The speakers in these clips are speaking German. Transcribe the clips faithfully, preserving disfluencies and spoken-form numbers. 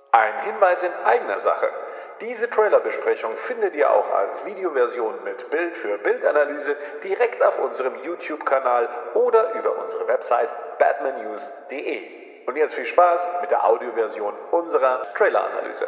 Ein Hinweis in eigener Sache. Diese Trailerbesprechung findet ihr auch als Videoversion mit Bild für Bildanalyse direkt auf unserem YouTube-Kanal oder über unsere Website batmannews punkt de. Und jetzt viel Spaß mit der Audioversion unserer Traileranalyse.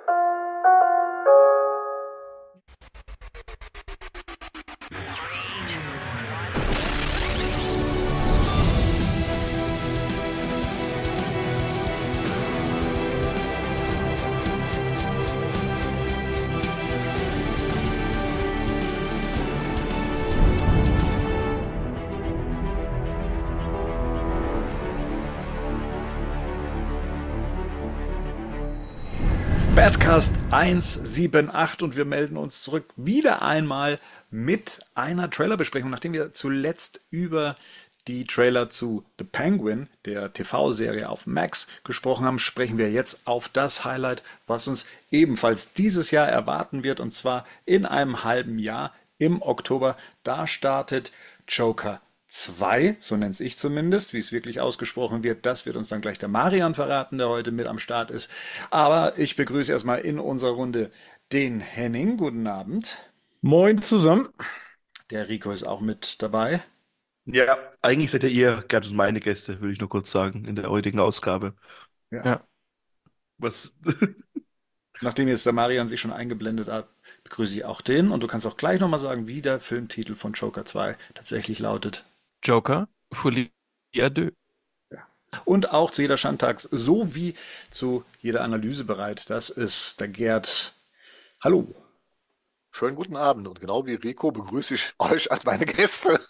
Badcast hundertachtzig und wir melden uns zurück wieder einmal mit einer Trailerbesprechung, nachdem wir zuletzt über die Trailer zu The Penguin, der T V-Serie auf Max, gesprochen haben, sprechen wir jetzt auf das Highlight, was uns ebenfalls dieses Jahr erwarten wird, und zwar in einem halben Jahr im Oktober. Da startet Joker zwei, so nenne es ich zumindest, wie es wirklich ausgesprochen wird. Das wird uns dann gleich der Marian verraten, der heute mit am Start ist. Aber ich begrüße erstmal in unserer Runde den Henning. Guten Abend. Moin zusammen. Der Rico ist auch mit dabei. Ja, eigentlich seid ja ihr Gerd und meine Gäste, würde ich nur kurz sagen, in der heutigen Ausgabe. Ja. Ja. Was? Nachdem jetzt der Marian sich schon eingeblendet hat, begrüße ich auch den. Und du kannst auch gleich nochmal sagen, wie der Filmtitel von Joker zwei tatsächlich lautet. Joker, Folie à deux. Und auch zu jeder Schandtags sowie zu jeder Analyse bereit. Das ist der Gerd. Hallo. Schönen guten Abend und genau wie Rico begrüße ich euch als meine Gäste.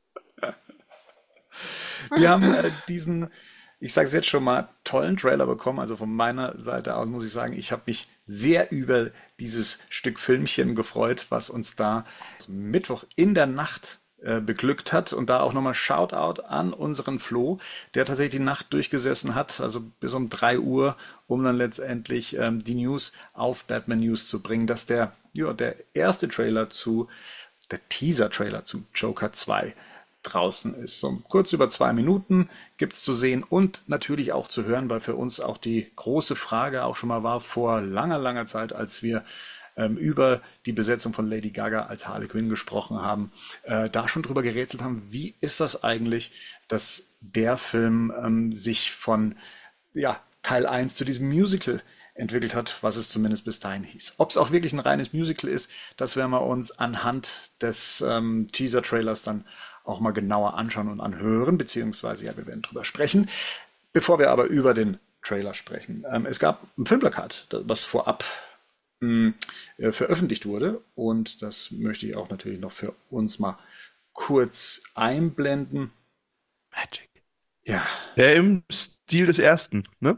Wir haben äh, diesen, ich sage es jetzt schon mal, tollen Trailer bekommen. Also von meiner Seite aus muss ich sagen, ich habe mich sehr über dieses Stück Filmchen gefreut, was uns da Mittwoch in der Nacht äh, beglückt hat. Und da auch nochmal Shoutout an unseren Flo, der tatsächlich die Nacht durchgesessen hat, also bis um drei Uhr, um dann letztendlich ähm, die News auf Batman News zu bringen, dass der, ja, der erste Trailer zu, der Teaser-Trailer zu Joker zwei draußen ist. So kurz über zwei Minuten gibt es zu sehen und natürlich auch zu hören, weil für uns auch die große Frage auch schon mal war vor langer, langer Zeit, als wir ähm, über die Besetzung von Lady Gaga als Harley Quinn gesprochen haben, äh, da schon drüber gerätselt haben, wie ist das eigentlich, dass der Film ähm, sich von ja, Teil eins zu diesem Musical entwickelt hat, was es zumindest bis dahin hieß. Ob es auch wirklich ein reines Musical ist, das werden wir uns anhand des ähm, Teaser-Trailers dann auch mal genauer anschauen und anhören, beziehungsweise ja, wir werden drüber sprechen. Bevor wir aber über den Trailer sprechen. Ähm, es gab ein Filmplakat, was vorab mh, äh, veröffentlicht wurde, und das möchte ich auch natürlich noch für uns mal kurz einblenden. Magic. Ja, Ja, im Stil des ersten, ne?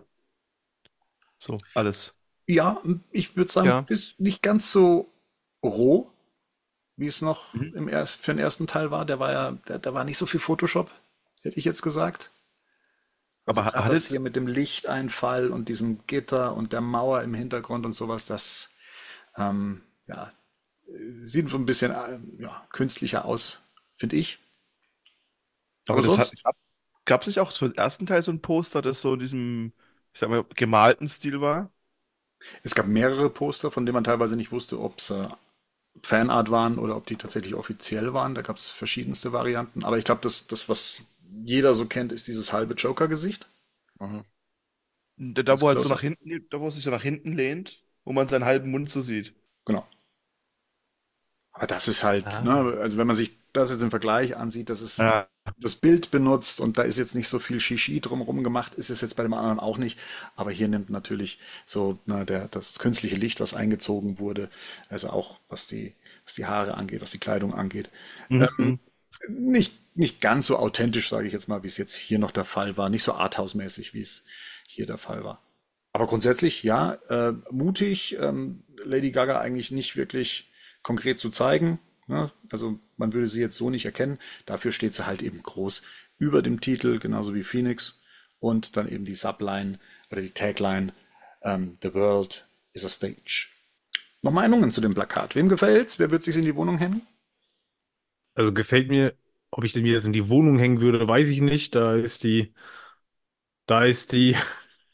So, alles. ja, ich würde sagen, Ja. ist nicht ganz so roh, wie es noch Mhm. im erst, für den ersten Teil war. Der war ja, da, da war nicht so viel Photoshop, hätte ich jetzt gesagt. Also Aber ha- gerade das hattet, hier mit dem Lichteinfall und diesem Gitter und der Mauer im Hintergrund und sowas, das ähm, ja, sieht so ein bisschen äh, ja, künstlicher aus, finde ich. aber Aber das hat, sonst, gab es nicht auch für den ersten Teil so ein Poster, das so in diesem, ich sag mal, gemalten Stil war? es gab mehrere Poster, von denen man teilweise nicht wusste, ob es äh, Fanart waren oder ob die tatsächlich offiziell waren. Da gab es verschiedenste Varianten. Aber ich glaube, das, das, was jeder so kennt, ist dieses halbe Joker-Gesicht. Mhm. Da, da Das wo halt so Close-up. nach hinten, da wo es sich so nach hinten lehnt, wo man seinen halben Mund so sieht. Genau. Aber das ist halt, Ah. ne, also wenn man sich das jetzt im Vergleich ansieht, das ist Ja. das Bild benutzt und da ist jetzt nicht so viel Shishi drumherum gemacht, ist es jetzt bei dem anderen auch nicht. Aber hier nimmt natürlich so ne, der, das künstliche Licht, was eingezogen wurde, also auch was die, was die Haare angeht, was die Kleidung angeht, Mhm. nicht, nicht ganz so authentisch, sage ich jetzt mal, wie es jetzt hier noch der Fall war. Nicht so Arthouse-mäßig, wie es hier der Fall war. Aber grundsätzlich, ja, äh, mutig, ähm, Lady Gaga eigentlich nicht wirklich konkret zu zeigen. Ne? Also man würde sie jetzt so nicht erkennen. Dafür steht sie halt eben groß über dem Titel, genauso wie Phoenix. Und dann eben die Subline oder die Tagline, ähm, The World is a Stage. Noch Meinungen zu dem Plakat. Wem gefällt's? Wer wird sich in die Wohnung hängen? Also gefällt mir, ob ich denn mir das in die Wohnung hängen würde, weiß ich nicht. Da ist die, da ist die,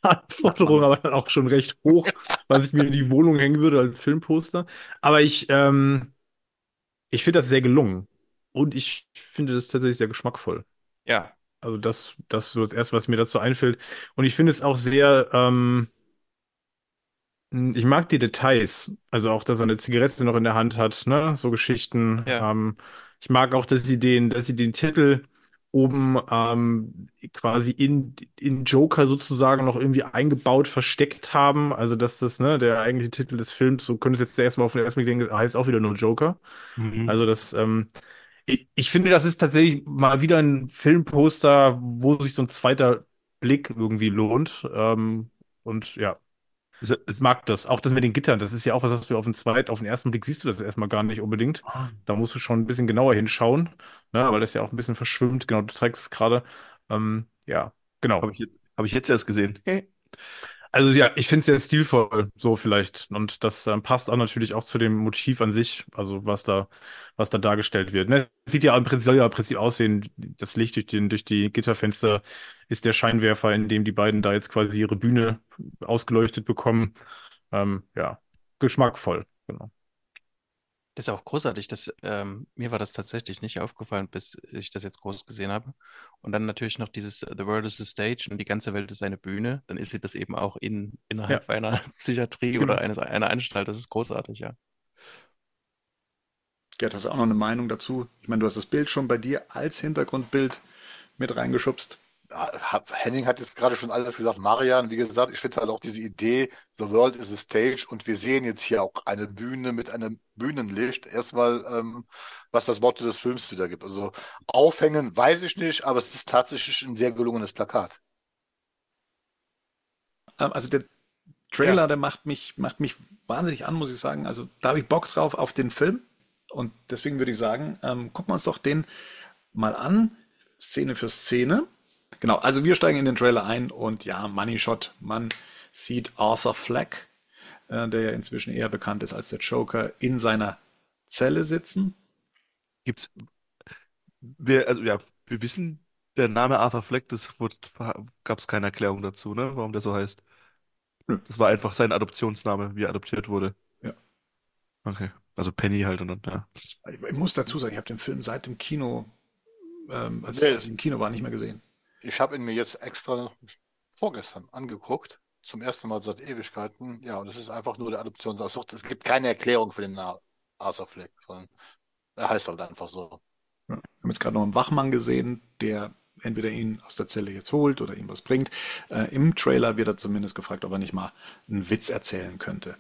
Anforderung, aber dann auch schon recht hoch, was ich mir in die Wohnung hängen würde als Filmposter. Aber ich, ähm, ich finde das sehr gelungen. Und ich finde das tatsächlich sehr geschmackvoll. Ja, Also das, das ist so das Erste, was mir dazu einfällt. Und ich finde es auch sehr, ähm, ich mag die Details. Also auch, dass er eine Zigarette noch in der Hand hat, ne? So Geschichten. ja. Ähm, ich mag auch, dass sie den, dass sie den Titel oben ähm, quasi in, in Joker sozusagen noch irgendwie eingebaut, versteckt haben. Also dass das, ne, der eigentliche Titel des Films, so könnte es jetzt erstmal auf den ersten Blick denken, heißt auch wieder nur Joker. Mhm. Also das, ähm, ich, ich finde, das ist tatsächlich mal wieder ein Filmposter, wo sich so ein zweiter Blick irgendwie lohnt. Ähm, und ja, Ist, ich ist, mag das. Auch das mit den Gittern, das ist ja auch was, was du auf den zweiten, auf den ersten Blick siehst du das erstmal gar nicht unbedingt. Da musst du schon ein bisschen genauer hinschauen, ne, weil das ja auch ein bisschen verschwimmt. Genau, du zeigst es gerade. Ähm, ja, habe genau. ich jetzt, habe ich jetzt erst gesehen. Also ja, ich finde es sehr stilvoll, so vielleicht. Und das ähm, passt auch natürlich auch zu dem Motiv an sich, also was da, was da dargestellt wird. Ne? Sieht ja im Prinzip, soll ja im Prinzip aussehen, das Licht durch den, durch die Gitterfenster ist der Scheinwerfer, in dem die beiden da jetzt quasi ihre Bühne ausgeleuchtet bekommen. Ähm, ja, geschmackvoll, genau. Das ist auch großartig. Das, ähm, mir war das tatsächlich nicht aufgefallen, bis ich das jetzt groß gesehen habe. Und dann natürlich noch dieses äh, The World is a Stage und die ganze Welt ist eine Bühne. Dann ist sie das eben auch in, Ja, innerhalb einer Psychiatrie oder genau. eines, einer Anstalt. Das ist großartig, ja. Gerd, hast du auch noch eine Meinung dazu? Ich meine, du hast das Bild schon bei dir als Hintergrundbild mit reingeschubst. Ah, Henning hat jetzt gerade schon alles gesagt. Marian, wie gesagt, ich finde halt auch diese Idee, the world is a stage und wir sehen jetzt hier auch eine Bühne mit einem Bühnenlicht. Erstmal, ähm, was das Motto des Films wieder gibt. Also aufhängen, weiß ich nicht, aber es ist tatsächlich ein sehr gelungenes Plakat. Ähm, also der Ja. Trailer, der macht mich, macht mich wahnsinnig an, muss ich sagen. Also da habe ich Bock drauf auf den Film. Und deswegen würde ich sagen, ähm, gucken wir uns doch den mal an, Szene für Szene. Genau, also wir steigen in den Trailer ein und ja, Money Shot, man sieht Arthur Fleck, äh, der ja inzwischen eher bekannt ist als der Joker, in seiner Zelle sitzen. Gibt's, wir, also ja, wir wissen, der Name Arthur Fleck, das gab es keine Erklärung dazu, ne, warum der so heißt. Nö, Das war einfach sein Adoptionsname, wie er adoptiert wurde. ja. Okay. Also Penny halt und dann, ja. Ich, ich muss dazu sagen, ich habe den Film seit dem Kino, ähm, als, Nee, als ich im Kino war, nicht mehr gesehen. ich habe ihn mir jetzt extra vorgestern angeguckt. Zum ersten Mal seit Ewigkeiten. Ja, und es ist einfach nur der Adoptionsausschuss. Es gibt keine Erklärung für den Namen Arthur Fleck, sondern er heißt halt einfach so. Ja. Wir haben jetzt gerade noch einen Wachmann gesehen, der entweder ihn aus der Zelle jetzt holt oder ihm was bringt. Äh, Im Trailer wird er zumindest gefragt, ob er nicht mal einen Witz erzählen könnte.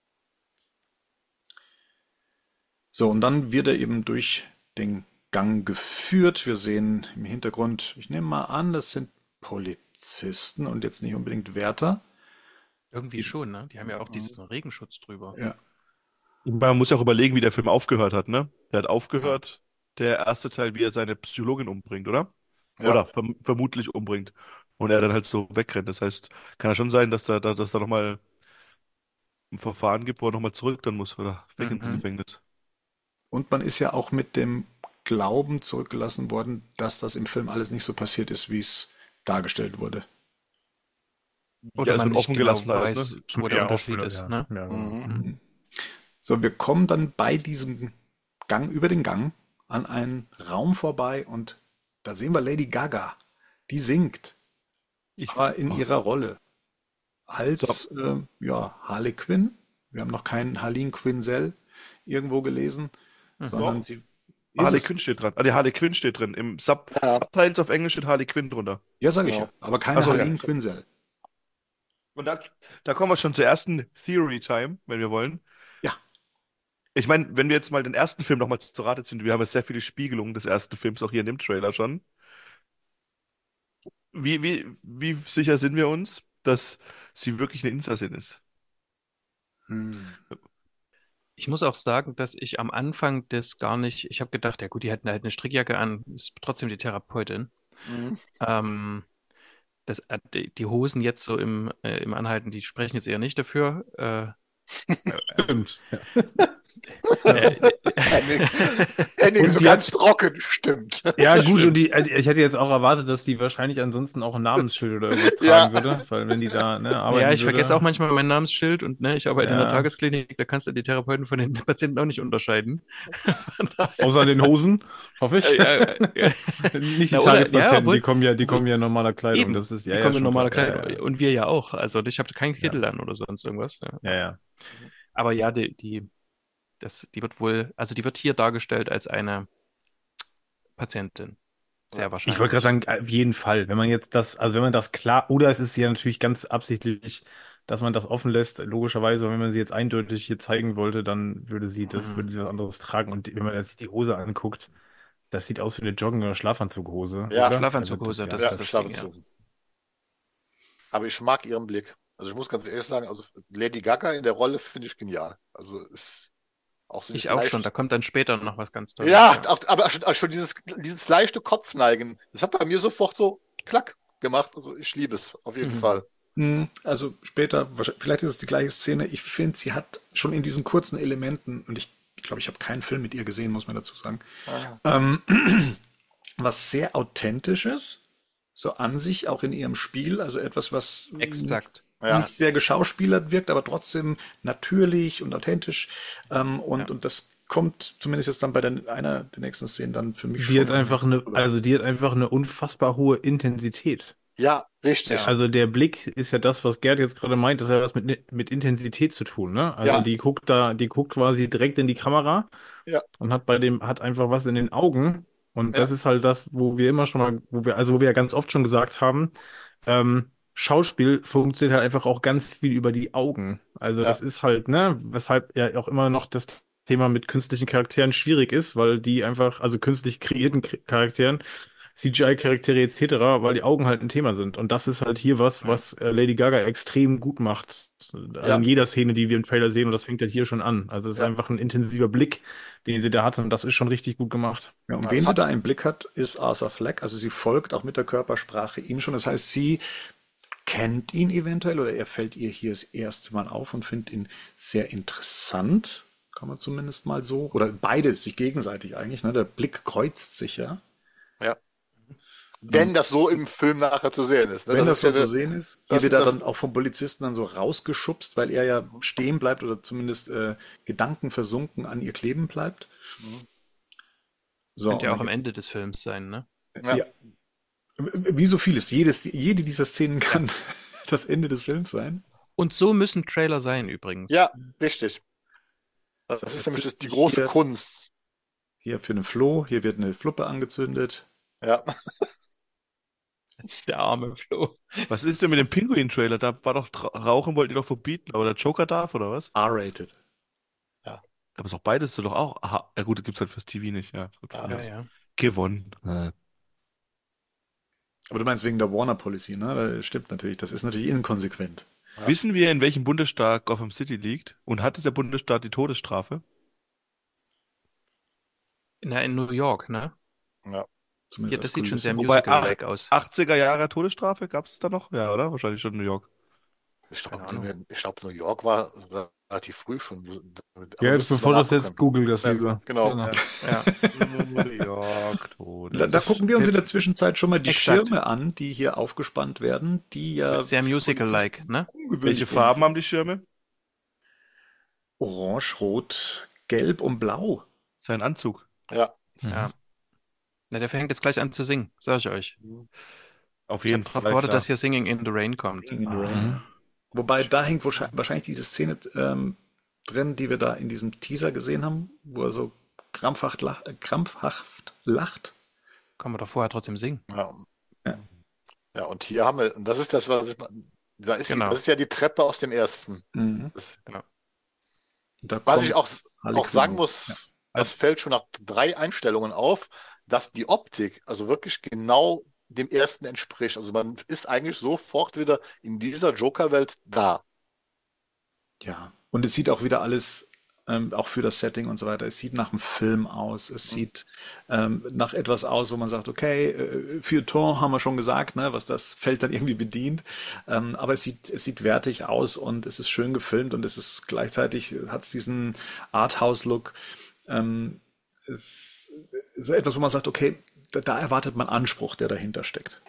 So, und dann wird er eben durch den Gang geführt. Wir sehen im Hintergrund, ich nehme mal an, das sind Polizisten und jetzt nicht unbedingt Wärter. Irgendwie schon, ne? Die haben ja auch Mhm. diesen Regenschutz drüber. Ja, Man muss ja auch überlegen, wie der Film aufgehört hat, ne? Der hat aufgehört, der erste Teil, wie er seine Psychologin umbringt, oder? Ja, Oder verm vermutlich umbringt. Und er dann halt so wegrennt. Das heißt, kann ja schon sein, dass da, da, dass da nochmal ein Verfahren gibt, wo er nochmal zurück dann muss oder weg ins Mhm. Gefängnis. und man ist ja auch mit dem Glauben zurückgelassen worden, dass das im Film alles nicht so passiert ist, wie es dargestellt wurde. Oder Ja, es man wird nicht offen genau gelassen halt, weiß, ne? wo der Ja, Unterschied offen, ist, ja. ne? Ja, genau. mhm. Mhm. So, wir kommen dann bei diesem Gang, über den Gang, an einen Raum vorbei und da sehen wir Lady Gaga. Die singt, Ich, aber in oh, ihrer Rolle so, als äh, ja, Harley Quinn. Wir haben noch keinen Harleen Quinzel irgendwo gelesen, Mhm. sondern doch. sie ist Harley es. Quinn steht dran. Ah, die Harley Quinn steht drin. Im Sub Ja, Subtitles auf Englisch steht Harley Quinn drunter. Ja, sage ich ja, genau. aber keine Achso, ja. Harleen Quinzel. Und da, da kommen wir schon zur ersten Theory Time, wenn wir wollen. Ja, Ich meine, wenn wir jetzt mal den ersten Film nochmal zu Rate ziehen, wir haben jetzt sehr viele Spiegelungen des ersten Films auch hier in dem Trailer schon. Wie, wie, wie sicher sind wir uns, dass sie wirklich eine Insassin ist? hm. Ich muss auch sagen, dass ich am Anfang das gar nicht, ich habe gedacht, ja gut, die hätten halt eine Strickjacke an, ist trotzdem die Therapeutin. Mhm. Ähm, das, äh, die die Hosen jetzt so im, äh, im Anhalten, die sprechen jetzt eher nicht dafür. Äh, Stimmt. Äh, Henning, Henning Und so die ganz hat- trocken, stimmt. Ja, gut, und die, ich hätte jetzt auch erwartet, dass die wahrscheinlich ansonsten auch ein Namensschild oder irgendwas Ja. tragen würde, weil wenn die da, ne, Ja, arbeiten ich vergesse würde. auch manchmal mein Namensschild und ne, ich arbeite in der Ja. Tagesklinik, da kannst du die Therapeuten von den Patienten auch nicht unterscheiden. Von daher- Außer an den Hosen, hoffe ich. Äh, äh, äh, Nicht die Na, oder- ja, Tagespatienten, obwohl- die kommen ja, die obwohl- kommen ja in normaler Kleidung. Eben, Das ist, ja, die ja, kommen in schon normaler klar. Kleidung. Ja, ja, Und wir ja auch. Also ich habe keinen Kittel an oder sonst irgendwas. Ja. ja, ja. Aber ja, die, die, das, die wird wohl, also die wird hier dargestellt als eine Patientin. Sehr Ja. wahrscheinlich. Ich wollte gerade sagen, auf jeden Fall, wenn man jetzt das, also wenn man das klar, oder es ist ja natürlich ganz absichtlich, dass man das offen lässt, logischerweise, wenn man sie jetzt eindeutig hier zeigen wollte, dann würde sie das, Mhm. würde sie was anderes tragen. Und wenn man jetzt die Hose anguckt, das sieht aus wie eine Jogging- oder Schlafanzughose, Ja. oder? Schlafanzughose, Also das Ja, ist das Ding, ja. Schlafanzug. Aber ich mag ihren Blick. Also ich muss ganz ehrlich sagen, also Lady Gaga in der Rolle finde ich genial. Also ist auch so Ich dieses auch leicht- schon, da kommt dann später noch was ganz Tolles. Ja, auch, aber schon, auch schon dieses, dieses leichte Kopfneigen, das hat bei mir sofort so klack gemacht. Also ich liebe es, auf jeden Mhm. Fall. Hm, Also später, wahrscheinlich- vielleicht ist es die gleiche Szene. Ich finde, sie hat schon in diesen kurzen Elementen, und ich glaube, ich, glaub, ich habe keinen Film mit ihr gesehen, muss man dazu sagen, ähm, was sehr authentisches, so an sich, auch in ihrem Spiel, also etwas, was Exakt. Ja. nicht sehr geschauspielert wirkt, aber trotzdem natürlich und authentisch. Ähm, und, Ja. und das kommt zumindest jetzt dann bei der, einer der nächsten Szenen dann für mich Die schon. hat einfach eine, also die hat einfach eine unfassbar hohe Intensität. Ja, richtig. Ja. Also der Blick ist ja das, was Gerd jetzt gerade meint, das hat was mit, mit Intensität zu tun, ne? Also Ja. die guckt da, die guckt quasi direkt in die Kamera Ja. und hat bei dem, hat einfach was in den Augen. Und Ja. das ist halt das, wo wir immer schon mal, wo wir, also wo wir ja ganz oft schon gesagt haben, ähm, Schauspiel funktioniert halt einfach auch ganz viel über die Augen. Also Ja. das ist halt, ne, weshalb ja auch immer noch das Thema mit künstlichen Charakteren schwierig ist, weil die einfach, also künstlich kreierten K- Charakteren, C G I-Charaktere et cetera, weil die Augen halt ein Thema sind. Und das ist halt hier was, was äh, Lady Gaga extrem gut macht. Also Ja. in jeder Szene, die wir im Trailer sehen, und das fängt halt hier schon an. Also es ist Ja. einfach ein intensiver Blick, den sie da hat, und das ist schon richtig gut gemacht. Ja, und Ja, wen es sie hat- da im Blick hat, ist Arthur Fleck. Also sie folgt auch mit der Körpersprache ihm schon. Das heißt, sie kennt ihn eventuell oder er fällt ihr hier das erste Mal auf und findet ihn sehr interessant. Kann man zumindest mal so. Oder beide sich gegenseitig eigentlich. Ne? Der Blick kreuzt sich ja. Ja. Wenn das so im Film nachher zu sehen ist. Ne? Wenn das ist so ja zu eine- sehen ist. Hier das- wird er das- dann auch vom Polizisten dann so rausgeschubst, weil er ja stehen bleibt oder zumindest äh, Gedanken versunken an ihr kleben bleibt. So, Könnte ja und auch dann am geht's- Ende des Films sein, ne? Ja. Ja. Wie so vieles. Jedes, jede dieser Szenen kann das Ende des Films sein. Und so müssen Trailer sein übrigens. Ja, richtig. Das So, ist jetzt nämlich sitzt die sie große hier. Kunst. Hier für einen Floh, hier wird eine Fluppe angezündet. Ja. Der arme Flo. Was ist denn mit dem Pinguin-Trailer? Da war doch Tra- Rauchen wollten die doch verbieten, aber der Joker darf, oder was? R-rated. Aber ist doch beides so doch auch. Aha, ja gut, das gibt's halt fürs T V nicht, ja. Gut, Ja, Ja, ja. Gewonnen. Aber du meinst wegen der Warner Policy, ne? Das stimmt natürlich. Das ist natürlich inkonsequent. Wissen wir, in welchem Bundesstaat Gotham City liegt? Und hat dieser Bundesstaat die Todesstrafe? Na, in New York, ne? Ja. Zumindest Ja, als das sieht schon Kulisse. sehr Wobei musical-like aus. achtziger Jahre Todesstrafe gab es da noch? Ja, oder? Wahrscheinlich schon New York. Ich glaube, Keine Ahnung. ich glaub, New York war relativ früh schon. Aber Ja, jetzt müsstest du bevor mal das jetzt nachgucken. Google das Ja, lieber. genau. Ja. New York, Todes. Da, da gucken wir uns in der Zwischenzeit schon mal die Exakt. Schirme an, die hier aufgespannt werden, die ja Sehr für musical-like, ne? Polizisten ungewöhnlich Welche bunt Farben sind. haben die Schirme? Orange, Rot, Gelb und Blau. Sein Anzug. Ja. Ja. Na, der fängt jetzt gleich an zu singen, sag ich euch. Auf Ich jeden habe darauf Fall. gewartet, klar. dass hier Singing in the Rain kommt. Singing in the Rain. Wobei da hängt wahrscheinlich, wahrscheinlich diese Szene ähm, drin, die wir da in diesem Teaser gesehen haben, wo er so krampfhaft, lach, äh, krampfhaft lacht. Kann man doch vorher trotzdem singen. Ja. Ja. Ja, und hier haben wir, und das ist das, was ich, da ist, Genau. die, das ist ja die Treppe aus dem ersten. Mhm. Das, Und da was kommt ich auch, Harley auch sagen Quinn. muss, Ja. das fällt schon nach drei Einstellungen auf, dass die Optik also wirklich genau dem ersten entspricht. Also man ist eigentlich sofort wieder in dieser Joker-Welt da. Ja, und es sieht auch wieder alles ähm, auch für das Setting und so weiter. Es sieht nach einem Film aus. Es sieht ähm, nach etwas aus, wo man sagt, okay, äh, für Tor haben wir schon gesagt, ne, was das Feld dann irgendwie bedient. Ähm, aber es sieht, es sieht wertig aus und es ist schön gefilmt und es ist gleichzeitig, hat es diesen Arthouse-Look. Ähm, es ist so etwas, wo man sagt, okay, da, da erwartet man Anspruch, der dahinter steckt.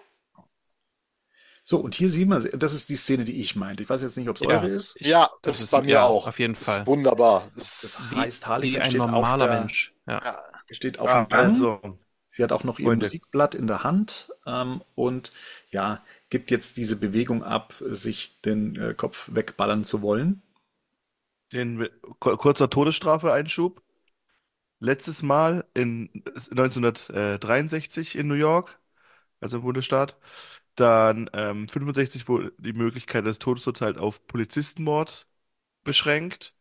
So, und hier sieht man, das ist die Szene, die ich meinte. Ich weiß jetzt nicht, ob es eure Ja, ist. ich, Ja, das das ist ist, bei mir ja, auch. auf jeden Das ist Fall. wunderbar. Das Das, Wie, heißt, wie Harlequin ein steht auf normaler der, Mensch. Ja. ja, steht auf Ja, dem Gang. also, Sie hat auch noch ihr Freunde, Musikblatt in der Hand ähm, und ja, gibt jetzt diese Bewegung ab, sich den äh, Kopf wegballern zu wollen. den kur- kurzer Todesstrafe-Einschub. Letztes Mal in neunzehnhundertdreiundsechzig in New York, also im Bundesstaat. Dann ähm, fünfundsechzig wurde die Möglichkeit des Todesurteils auf Polizistenmord beschränkt.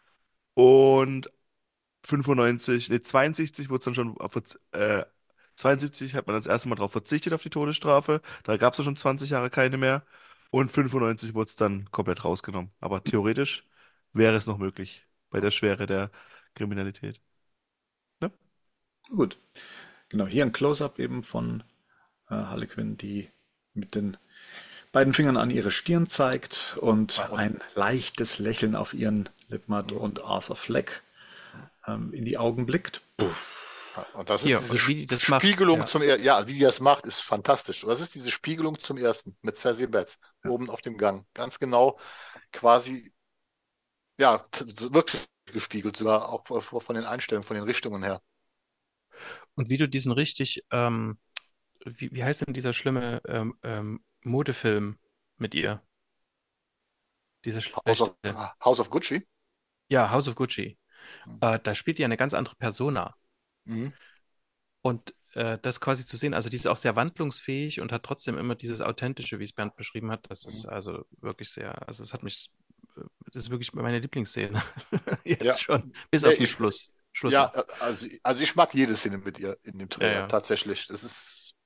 Und fünfundneunzig, nee, zweiundsiebzig wurde es dann schon auf, äh, zweiundsiebzig hat man das erste Mal darauf verzichtet auf die Todesstrafe. Da gab es ja schon zwanzig Jahre keine mehr. Und fünfundneunzig wurde es dann komplett rausgenommen. Aber theoretisch wäre es noch möglich bei der Schwere der Kriminalität. Ne? Gut, genau, hier ein Close-up eben von äh, Harley Quinn, die mit den beiden Fingern an ihre Stirn zeigt und und, ein leichtes Lächeln auf ihren Lippen hat und Arthur Fleck ähm, in die Augen blickt. Puff. und das ist Hier, diese und wie die das macht. Spiegelung Ja. zum er ja, wie die das macht, ist fantastisch. Und das ist diese Spiegelung zum ersten mit Sassy Betts oben auf dem Gang. Ganz genau, quasi, ja, t- t- wirklich gespiegelt, sogar auch von den Einstellungen, von den Richtungen her. Und wie du diesen richtig, ähm, wie, wie heißt denn dieser schlimme ähm, ähm, Modefilm mit ihr? Dieser House of, schlechte. House of Gucci. Ja, House of Gucci. Äh, da spielt die eine ganz andere Persona. Mhm. Und äh, das quasi zu sehen, also die ist auch sehr wandlungsfähig und hat trotzdem immer dieses Authentische, wie es Bernd beschrieben hat. Das ist Mhm. also wirklich sehr, also es hat mich, äh, das ist wirklich meine Lieblingsszene. Ja, Jetzt schon. Bis nee, auf den ich, Schluss. Schluss ja, noch. äh, also, also ich mag jede Szene mit ihr in dem Ja, Trailer, ja. tatsächlich. Das ist,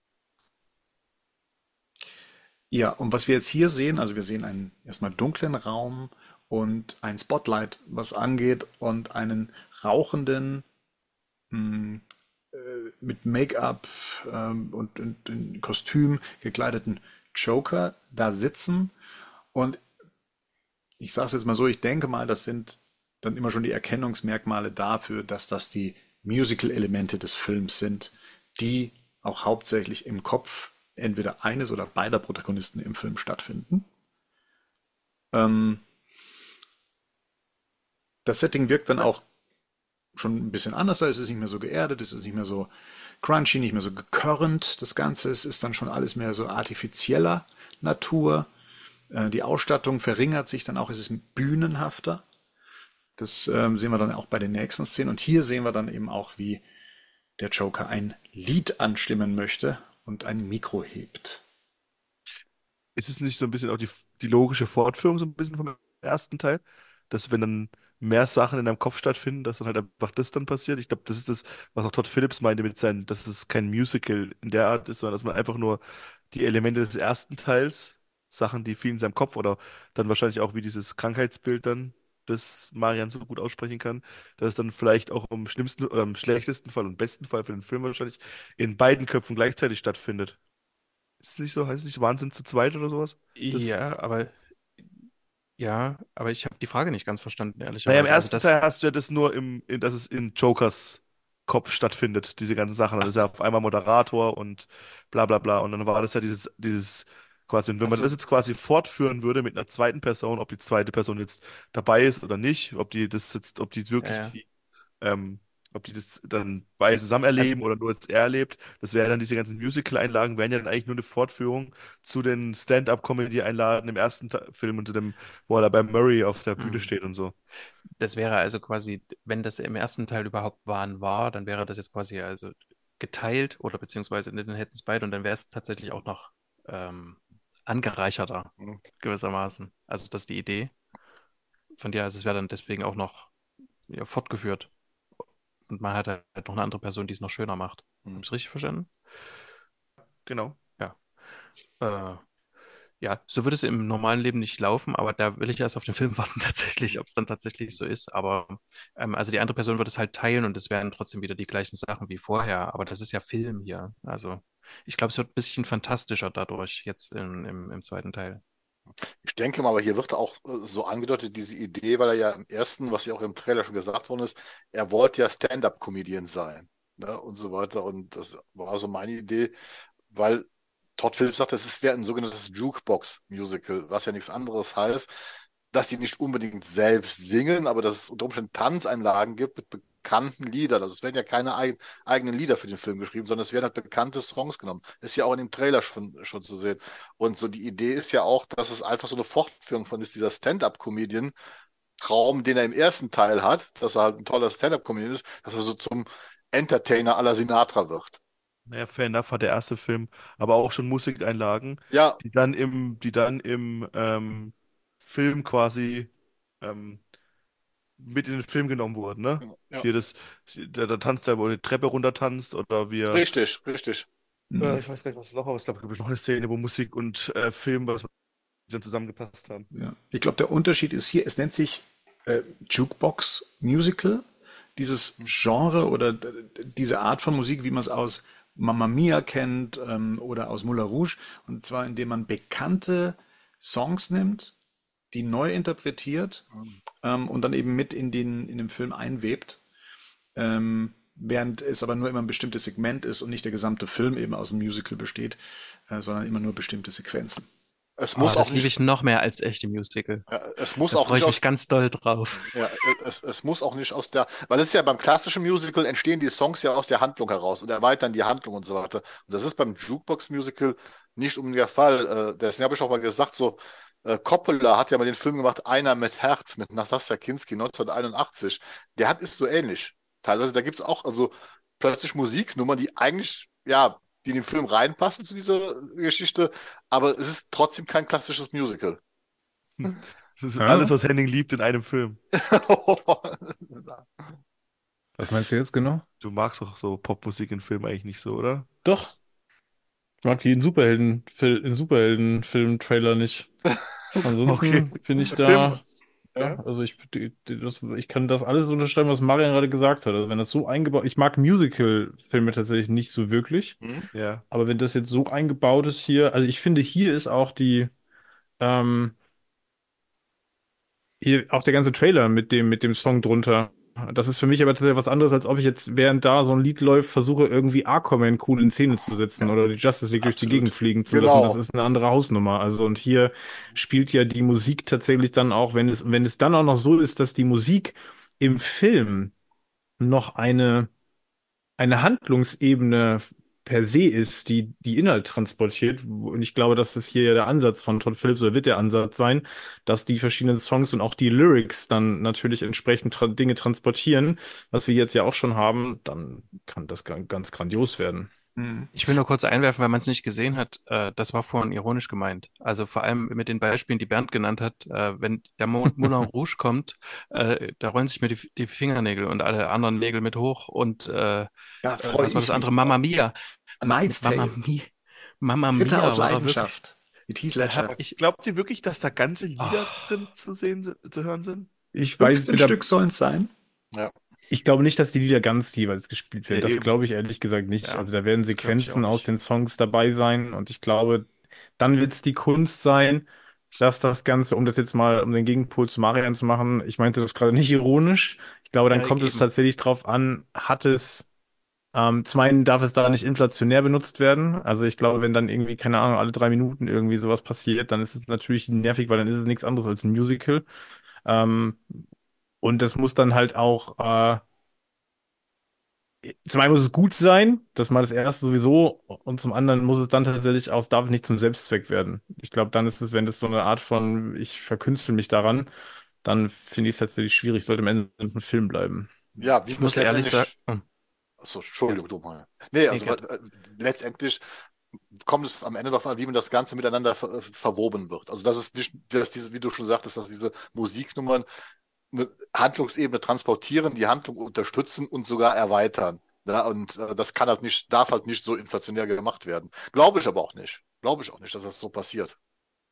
Ja, und was wir jetzt hier sehen, also wir sehen einen erstmal dunklen Raum und ein Spotlight, was angeht und einen rauchenden, mh, mit Make-up ähm, und, und in Kostüm gekleideten Joker da sitzen. Und ich sage es jetzt mal so, ich denke mal, das sind dann immer schon die Erkennungsmerkmale dafür, dass das die Musical-Elemente des Films sind, die auch hauptsächlich im Kopf entweder eines oder beider Protagonisten im Film stattfinden. Ähm, das Setting wirkt dann auch schon ein bisschen anders, da ist es nicht mehr so geerdet, es ist nicht mehr so crunchy, nicht mehr so gekörnt, das Ganze, es ist dann schon alles mehr so artifizieller Natur. Äh, die Ausstattung verringert sich dann auch, es ist bühnenhafter. Das ähm, sehen wir dann auch bei den nächsten Szenen. Und hier sehen wir dann eben auch, wie der Joker ein Lied anstimmen möchte und ein Mikro hebt. Ist es nicht so ein bisschen auch die, die logische Fortführung so ein bisschen vom ersten Teil? Dass wenn dann mehr Sachen in deinem Kopf stattfinden, dass dann halt einfach das dann passiert? Ich glaube, das ist das, was auch Todd Phillips meinte mit seinen, dass es kein Musical in der Art ist, sondern dass man einfach nur die Elemente des ersten Teils, Sachen, die viel in seinem Kopf oder dann wahrscheinlich auch wie dieses Krankheitsbild dann, das Marian so gut aussprechen kann, dass es dann vielleicht auch im schlimmsten oder im schlechtesten Fall und besten Fall für den Film wahrscheinlich in beiden Köpfen gleichzeitig stattfindet. Ist es nicht so? Heißt es nicht Wahnsinn zu zweit oder sowas? Das, Ja, aber ja, aber ich habe die Frage nicht ganz verstanden, naja, im ehrlicherweise. Also ersten das, Teil hast du ja das nur im, in, dass es in Jokers Kopf stattfindet, diese ganzen Sachen. Dann ach ist er so, auf einmal Moderator und bla bla bla. Und dann war das ja dieses, dieses quasi, und wenn ach man das so, jetzt quasi fortführen würde mit einer zweiten Person, ob die zweite Person jetzt dabei ist oder nicht, ob die das jetzt, ob die ja, wirklich ja. die ähm, ob die das dann beide zusammen Also erleben oder nur jetzt er erlebt. Das wäre dann diese ganzen Musical-Einlagen, wären ja dann eigentlich nur eine Fortführung zu den Stand-up-Comedy-Einlagen im ersten Ta Film und zu dem, wo er da bei Murray auf der Bühne hm. steht und so. Das wäre also quasi, wenn das im ersten Teil überhaupt Wahn war, dann wäre das jetzt quasi also geteilt oder beziehungsweise dann hätten es beide und dann wäre es tatsächlich auch noch ähm, angereicherter, Mhm. gewissermaßen. Also das ist die Idee von dir. Also es wäre dann deswegen auch noch ja, fortgeführt. Und man hat halt noch eine andere Person, die es noch schöner macht. Habe Mhm. ich es richtig verstanden? Genau. Ja. Äh, Ja, so würde es im normalen Leben nicht laufen, aber da will ich erst auf den Film warten, tatsächlich, ob es dann tatsächlich so ist. Aber ähm, also die andere Person wird es halt teilen und es werden trotzdem wieder die gleichen Sachen wie vorher. Aber das ist ja Film hier. Also ich glaube, es wird ein bisschen fantastischer dadurch jetzt im, im, im zweiten Teil. Ich denke mal, aber hier wird auch äh, so angedeutet, diese Idee, weil er ja im ersten, was ja auch im Trailer schon gesagt worden ist, er wollte ja Stand-up-Comedian sein, ne, und so weiter. Und das war so meine Idee, weil Todd Phillips sagt, es wäre ein sogenanntes Jukebox-Musical, was ja nichts anderes heißt, dass die nicht unbedingt selbst singen, aber dass es unter Umständen Tanzeinlagen gibt mit bekannten Liedern. Also es werden ja keine eig eigenen Lieder für den Film geschrieben, sondern es werden halt bekannte Songs genommen. Ist ja auch in dem Trailer schon, schon zu sehen. Und so die Idee ist ja auch, dass es einfach so eine Fortführung von ist, dieser Stand-up-Comedian-Traum, den er im ersten Teil hat, dass er halt ein toller Stand-up-Comedian ist, dass er so zum Entertainer à la Sinatra wird. Naja, fair enough hat der erste Film, aber auch schon Musikeinlagen, Ja, die dann im, die dann im ähm, Film quasi ähm, mit in den Film genommen wurden, ne? ja, Hier das, da, da tanzt er, wo er die Treppe runter tanzt oder wir, richtig, richtig. äh, Mhm. ich weiß gar nicht, was noch, aber es gab, glaube ich, noch eine Szene, wo Musik und äh, Film was dann zusammengepasst haben. Ja. Ich glaube, der Unterschied ist hier, es nennt sich äh, Jukebox Musical. Dieses Genre oder d- d- diese Art von Musik, wie man es aus Mamma Mia kennt ähm, oder aus Moulin Rouge. Und zwar, indem man bekannte Songs nimmt, die neu interpretiert ähm, und dann eben mit in den, in den Film einwebt. Ähm, während es aber nur immer ein bestimmtes Segment ist und nicht der gesamte Film eben aus dem Musical besteht, äh, sondern immer nur bestimmte Sequenzen. Es Oh, muss auch das liebe nicht, ich noch mehr als echte Musical. ja, es muss Da auch freue nicht ich mich aus, ganz doll drauf. ja, es, es muss auch nicht aus der, weil es ist ja beim klassischen Musical entstehen die Songs ja aus der Handlung heraus und erweitern die Handlung und so weiter. Und das ist beim Jukebox-Musical nicht unbedingt der Fall. Äh, deswegen habe ich auch mal gesagt, so, äh, Coppola hat ja mal den Film gemacht, Einer mit Herz mit Nastassja Kinski neunzehnhunderteinundachtzig. Der hat ist so ähnlich. Teilweise, da gibt es auch also plötzlich Musiknummern, die eigentlich, ja, die in den Film reinpassen zu dieser Geschichte, aber es ist trotzdem kein klassisches Musical. Das ist alles, Ja? was Henning liebt in einem Film. Was meinst du jetzt genau? Du magst doch so Popmusik in Filmen eigentlich nicht so, oder? Doch, ich mag den Superhelden, den Superheldenfilm-Trailer nicht. Okay. Ansonsten bin ich Film, da, ja, ja? also ich, die, die, das, ich kann das alles unterschreiben, was Marian gerade gesagt hat. Also wenn das so eingebaut, ich mag Musical-Filme tatsächlich nicht so wirklich, Hm? Ja. aber wenn das jetzt so eingebaut ist hier, also ich finde, hier ist auch die, ähm, hier auch der ganze Trailer mit dem, mit dem Song drunter. Das ist für mich aber tatsächlich was anderes, als ob ich jetzt, während da so ein Lied läuft, versuche irgendwie Aquaman cool in Szene zu setzen Ja, oder die Justice League durch die Gegend absolut. fliegen zu lassen. Das Genau. ist eine andere Hausnummer. Also, und hier spielt ja die Musik tatsächlich dann auch, wenn es, wenn es dann auch noch so ist, dass die Musik im Film noch eine eine Handlungsebene per se ist, die die Inhalt transportiert. Und ich glaube, dass das hier ja der Ansatz von Todd Phillips oder wird der Ansatz sein, dass die verschiedenen Songs und auch die Lyrics dann natürlich entsprechend tra Dinge transportieren, was wir jetzt ja auch schon haben, dann kann das ga- ganz grandios werden. Mhm. Ich will nur kurz einwerfen, weil man es nicht gesehen hat. Äh, das war vorhin ironisch gemeint. Also vor allem mit den Beispielen, die Bernd genannt hat. Äh, wenn der Mo Moulin Rouge kommt, äh, da rollen sich mir die, die Fingernägel und alle anderen Nägel mit hoch. Und äh, äh, Da freue was war ich das mich andere? Mamma drauf. Mia. A Ma Knight's Mamma Tale. Mia. Mamma Ritter aus Mia war er wirklich. Leidenschaft. Mit Heath Da hab Ledger. ich. Glaubt ihr wirklich, dass da ganze Lieder Oh, drin zu sehen, sind- zu hören sind? Ich weiß, fünfzehn bin da Stück sollen es sein. Ja. Ich glaube nicht, dass die Lieder ganz jeweils gespielt Ja, werden. Das eben. glaube ich ehrlich gesagt nicht. ja, Also da werden das glaube ich auch Sequenzen aus nicht. den Songs dabei sein und ich glaube, dann wird es die Kunst sein, dass das Ganze, um das jetzt mal, um den Gegenpol zu Marian zu machen, ich meinte das gerade nicht ironisch. Ich glaube, dann Ja, kommt es eben. tatsächlich drauf an, hat es, ähm, zum einen darf es da nicht inflationär benutzt werden. Also ich glaube, wenn dann irgendwie, keine Ahnung, alle drei Minuten irgendwie sowas passiert, dann ist es natürlich nervig, weil dann ist es nichts anderes als ein Musical. Ähm, und das muss dann halt auch, äh, zum einen muss es gut sein, das ist mal das erste sowieso, und zum anderen muss es dann tatsächlich auch, es darf nicht zum Selbstzweck werden. Ich glaube, dann ist es, wenn das so eine Art von, ich verkünstle mich daran, dann finde ich es tatsächlich schwierig, sollte am Ende ein Film bleiben. Ja, wie Ich das muss ehrlich sagen. letztendlich. Oh, Achso, Entschuldigung, du mal. Nee, nee, also gern. äh, letztendlich kommt es am Ende darauf an, wie man das Ganze miteinander ver äh, verwoben wird. Also dass es nicht, dass diese, wie du schon sagtest, dass diese Musiknummern eine Handlungsebene transportieren, die Handlung unterstützen und sogar erweitern. Ja, und äh, das kann halt nicht, darf halt nicht so inflationär gemacht werden. Glaube ich aber auch nicht. Glaube ich auch nicht, dass das so passiert.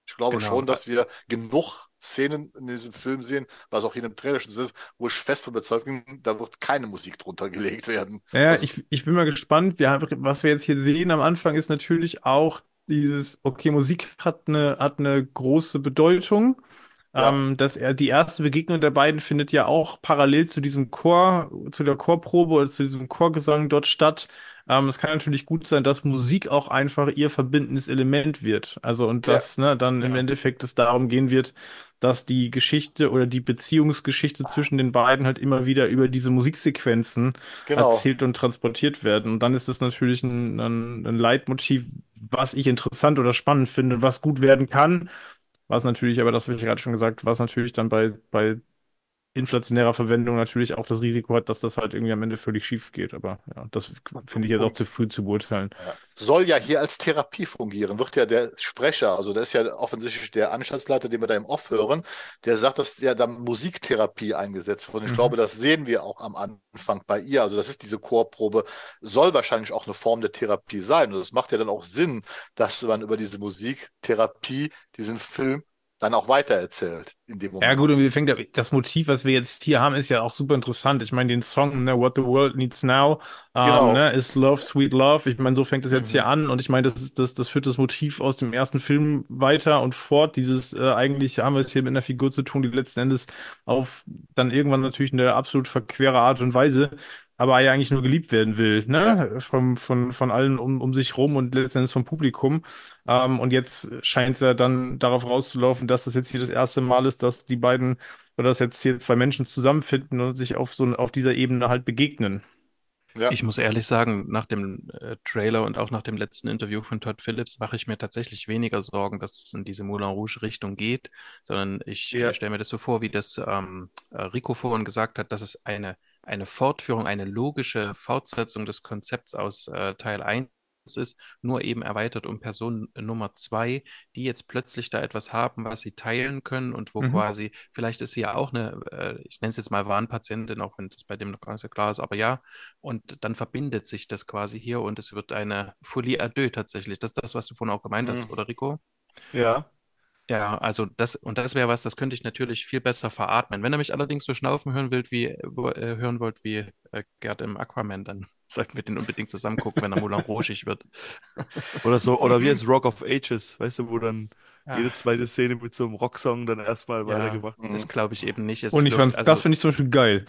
Ich glaube Genau. schon, dass wir genug Szenen in diesem Film sehen, was auch hier im Trailer schon ist, wo ich fest von überzeugt bin, da wird keine Musik drunter gelegt werden. Ja, Also, ich, ich bin mal gespannt. Wir haben, was wir jetzt hier sehen am Anfang ist natürlich auch dieses, okay, Musik hat eine, hat eine große Bedeutung. ja, Ähm, dass er die erste Begegnung der beiden findet ja auch parallel zu diesem Chor, zu der Chorprobe oder zu diesem Chorgesang dort statt. Ähm, es kann natürlich gut sein, dass Musik auch einfach ihr verbindendes Element wird. Also und ja, dass ne, dann im Ja. Endeffekt es darum gehen wird, dass die Geschichte oder die Beziehungsgeschichte zwischen den beiden halt immer wieder über diese Musiksequenzen genau. erzählt und transportiert werden. Und dann ist es natürlich ein, ein, ein Leitmotiv, was ich interessant oder spannend finde, was gut werden kann. Was natürlich, aber das habe ich gerade schon gesagt, was natürlich dann bei, bei inflationärer Verwendung natürlich auch das Risiko hat, dass das halt irgendwie am Ende völlig schief geht. Aber ja, das finde ich jetzt auch Und zu früh zu beurteilen. ja, soll ja hier als Therapie fungieren, wird ja der Sprecher, also der ist ja offensichtlich der Anstaltsleiter, den wir da im Off hören, der sagt, dass ja da Musiktherapie eingesetzt wird. Und ich Mhm. glaube, das sehen wir auch am Anfang bei ihr. Also das ist diese Chorprobe, soll wahrscheinlich auch eine Form der Therapie sein. Und es macht ja dann auch Sinn, dass man über diese Musiktherapie diesen Film dann auch weitererzählt in dem Ja Moment. gut, und wie fängt der- das Motiv, was wir jetzt hier haben, ist ja auch super interessant. Ich meine, den Song, ne, What the World Needs Now, ähm, Genau. ne, is Love, Sweet Love. Ich meine, so fängt es jetzt hier Mhm. an und ich meine, das ist, das, das führt das Motiv aus dem ersten Film weiter und fort. Dieses, äh, eigentlich haben wir es hier mit einer Figur zu tun, die letzten Endes auf dann irgendwann natürlich eine absolut verquere Art und Weise, aber ja eigentlich nur geliebt werden will, Ja, ne, vom, von, von allen um, um sich rum und letzten Endes vom Publikum. Ähm, und jetzt scheint es ja dann darauf rauszulaufen, dass das jetzt hier das erste Mal ist, dass die beiden oder dass jetzt hier zwei Menschen zusammenfinden und sich auf so auf dieser Ebene halt begegnen. ja. Ich muss ehrlich sagen, nach dem äh, Trailer und auch nach dem letzten Interview von Todd Phillips mache ich mir tatsächlich weniger Sorgen, dass es in diese Moulin Rouge Richtung geht, sondern ich äh, Ja, stelle mir das so vor, wie das ähm, äh, Rico vorhin gesagt hat, dass es eine, eine Fortführung, eine logische Fortsetzung des Konzepts aus äh, Teil eins ist, nur eben erweitert um Person Nummer zwei, die jetzt plötzlich da etwas haben, was sie teilen können und wo Mhm. quasi, vielleicht ist sie ja auch eine, äh, ich nenne es jetzt mal Wahnpatientin, auch wenn das bei dem noch gar nicht so klar ist, aber ja, und dann verbindet sich das quasi hier und es wird eine Folie à deux tatsächlich. Das ist das, was du vorhin auch gemeint hast, Mhm. oder Rico? ja. Ja, also das, und das wäre was, das könnte ich natürlich viel besser veratmen. Wenn ihr mich allerdings so schnaufen hören wollt, wie, wo- äh, hören wollt wie äh, Gerd im Aquaman, dann sollten wir den unbedingt zusammen gucken, wenn er Moulin Rouge wird. Oder so, oder wie jetzt Rock of Ages, weißt du, wo dann Ja, jede zweite Szene mit so einem Rocksong dann erstmal ja, weitergemacht wird. das Mhm. glaube ich eben nicht. Und Es ich wirkt, fand's, das also finde ich zum Beispiel geil.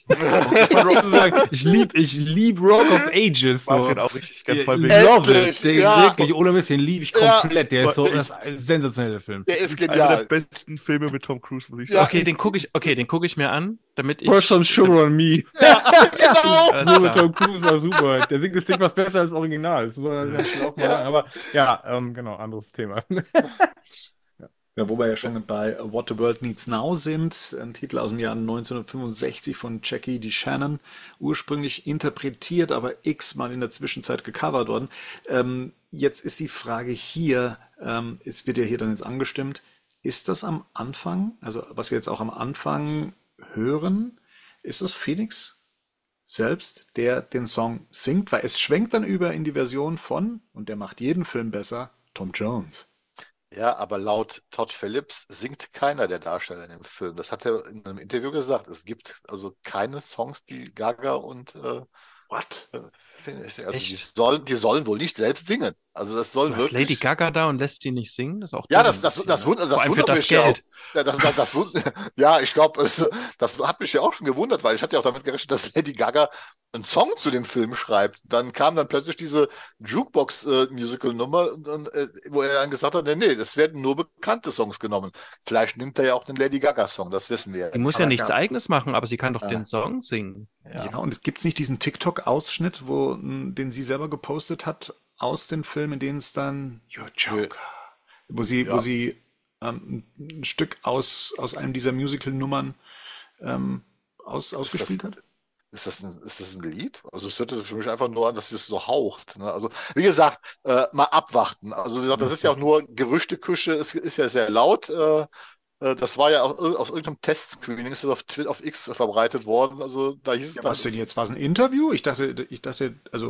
Von Rock zu sagen, ich lieb, ich lieb Rock of Ages, Ich mag so. den auch richtig gern, I vor allem wegen love Endlich! it. Den Ja! wirklich, ohne Mist, den liebe ich Ja! komplett. Der ist so, Ich, das ist ein sensationeller Film. der Das ist ist einer der genial. besten Filme mit Tom Cruise, muss ich Ja, okay, sagen. ich, den gucke ich, okay, den gucke ich mir an, damit Pour ich, some sugar on me. ja, genau! alles Nur mit klar. Tom Cruise war super. Der singt das Ding was besser als Original. Das muss man ganz schnell auch mal sagen. Ja. Aber ja, ähm, genau, anderes Thema. Ja, wo wir ja schon bei What the World Needs Now sind, ein Titel aus dem Jahr neunzehnhundertfünfundsechzig von Jackie DeShannon, ursprünglich interpretiert, aber x-mal in der Zwischenzeit gecovert worden. Ähm, jetzt ist die Frage hier, ähm, es wird ja hier dann jetzt angestimmt, ist das am Anfang, also was wir jetzt auch am Anfang hören, ist das Phoenix selbst, der den Song singt? Weil es schwenkt dann über in die Version von, und der macht jeden Film besser, Tom Jones. Ja, aber laut Todd Phillips singt keiner der Darsteller in dem Film. Das hat er in einem Interview gesagt. Es gibt also keine Songs, die Gaga und äh, What? äh, also die Echt? sollen, die sollen wohl nicht selbst singen. Also das Du sollen hast Lady wirklich. Gaga da und lässt sie nicht singen? Das ist auch Ja, dumm das, ein das, bisschen, das, ne? wundert, Vor das allem für wundert das mich ja auch. Geld. Ja, das, das, das, wund- ja, ich glaube, es- das hat mich ja auch schon gewundert, weil ich hatte ja auch damit gerechnet, dass Lady Gaga einen Song zu dem Film schreibt. Dann kam dann plötzlich diese Jukebox-Musical-Nummer, und dann, äh, wo er dann gesagt hat, nee, nee, das werden nur bekannte Songs genommen. Vielleicht nimmt er ja auch einen Lady Gaga-Song, das wissen wir Die ja muss ja nicht. Aber nichts gab, Eigenes machen, aber sie kann doch den Ja, Song singen. ja. ja, und gibt es nicht diesen TikTok-Ausschnitt, wo, m, den sie selber gepostet hat aus dem Film, in dem es dann Your Nö, Joker, wo sie, wo ja. sie ähm, ein Stück aus, aus einem dieser Musical-Nummern ähm, aus, Ist das, ausgespielt hat? ist das ein, ist das ein Lied? Also es hört sich für mich einfach nur an, dass es so haucht. Ne? Also wie gesagt, äh, mal abwarten. Also wie gesagt, das ist ja auch nur Gerüchteküche, es ist ja sehr laut. Äh, äh, das war ja auch ir- aus irgendeinem Testscreening, ist das auf, Twi- auf X verbreitet worden. Also da hieß es Ja, dann, was denn es, jetzt? War es ein Interview? Ich dachte, ich dachte, also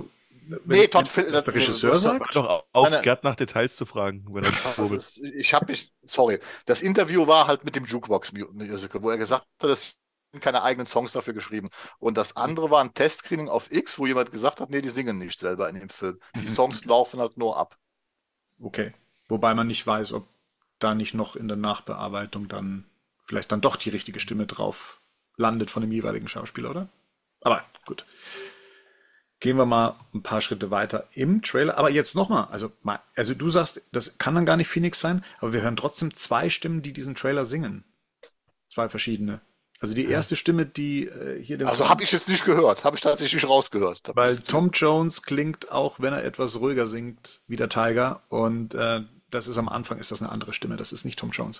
Nee, Todd Phillips. Was der Regisseur das- sagt? Hör doch auf, Nein, nein. Gerd nach Details zu fragen, wenn er Das schwurbelt. ist, ich habe mich, sorry, das Interview war halt mit dem Jukebox Musical, wo er gesagt hat, es sind keine eigenen Songs dafür geschrieben. Und das andere war ein Testscreening auf X, wo jemand gesagt hat, nee, die singen nicht selber in dem Film. Die Songs laufen halt nur ab. Okay. Wobei man nicht weiß, ob da nicht noch in der Nachbearbeitung dann vielleicht dann doch die richtige Stimme drauf landet von dem jeweiligen Schauspieler, oder? Aber gut. Gehen wir mal ein paar Schritte weiter im Trailer. Aber jetzt nochmal, also, mal- also du sagst, das kann dann gar nicht Phoenix sein, aber wir hören trotzdem zwei Stimmen, die diesen Trailer singen. Zwei verschiedene. Also die erste Stimme, die äh, hier den Also Song- habe ich jetzt nicht gehört, habe ich tatsächlich rausgehört. Weil Tom Jones klingt auch, wenn er etwas ruhiger singt, wie der Tiger. Und äh, das ist am Anfang ist das eine andere Stimme. Das ist nicht Tom Jones.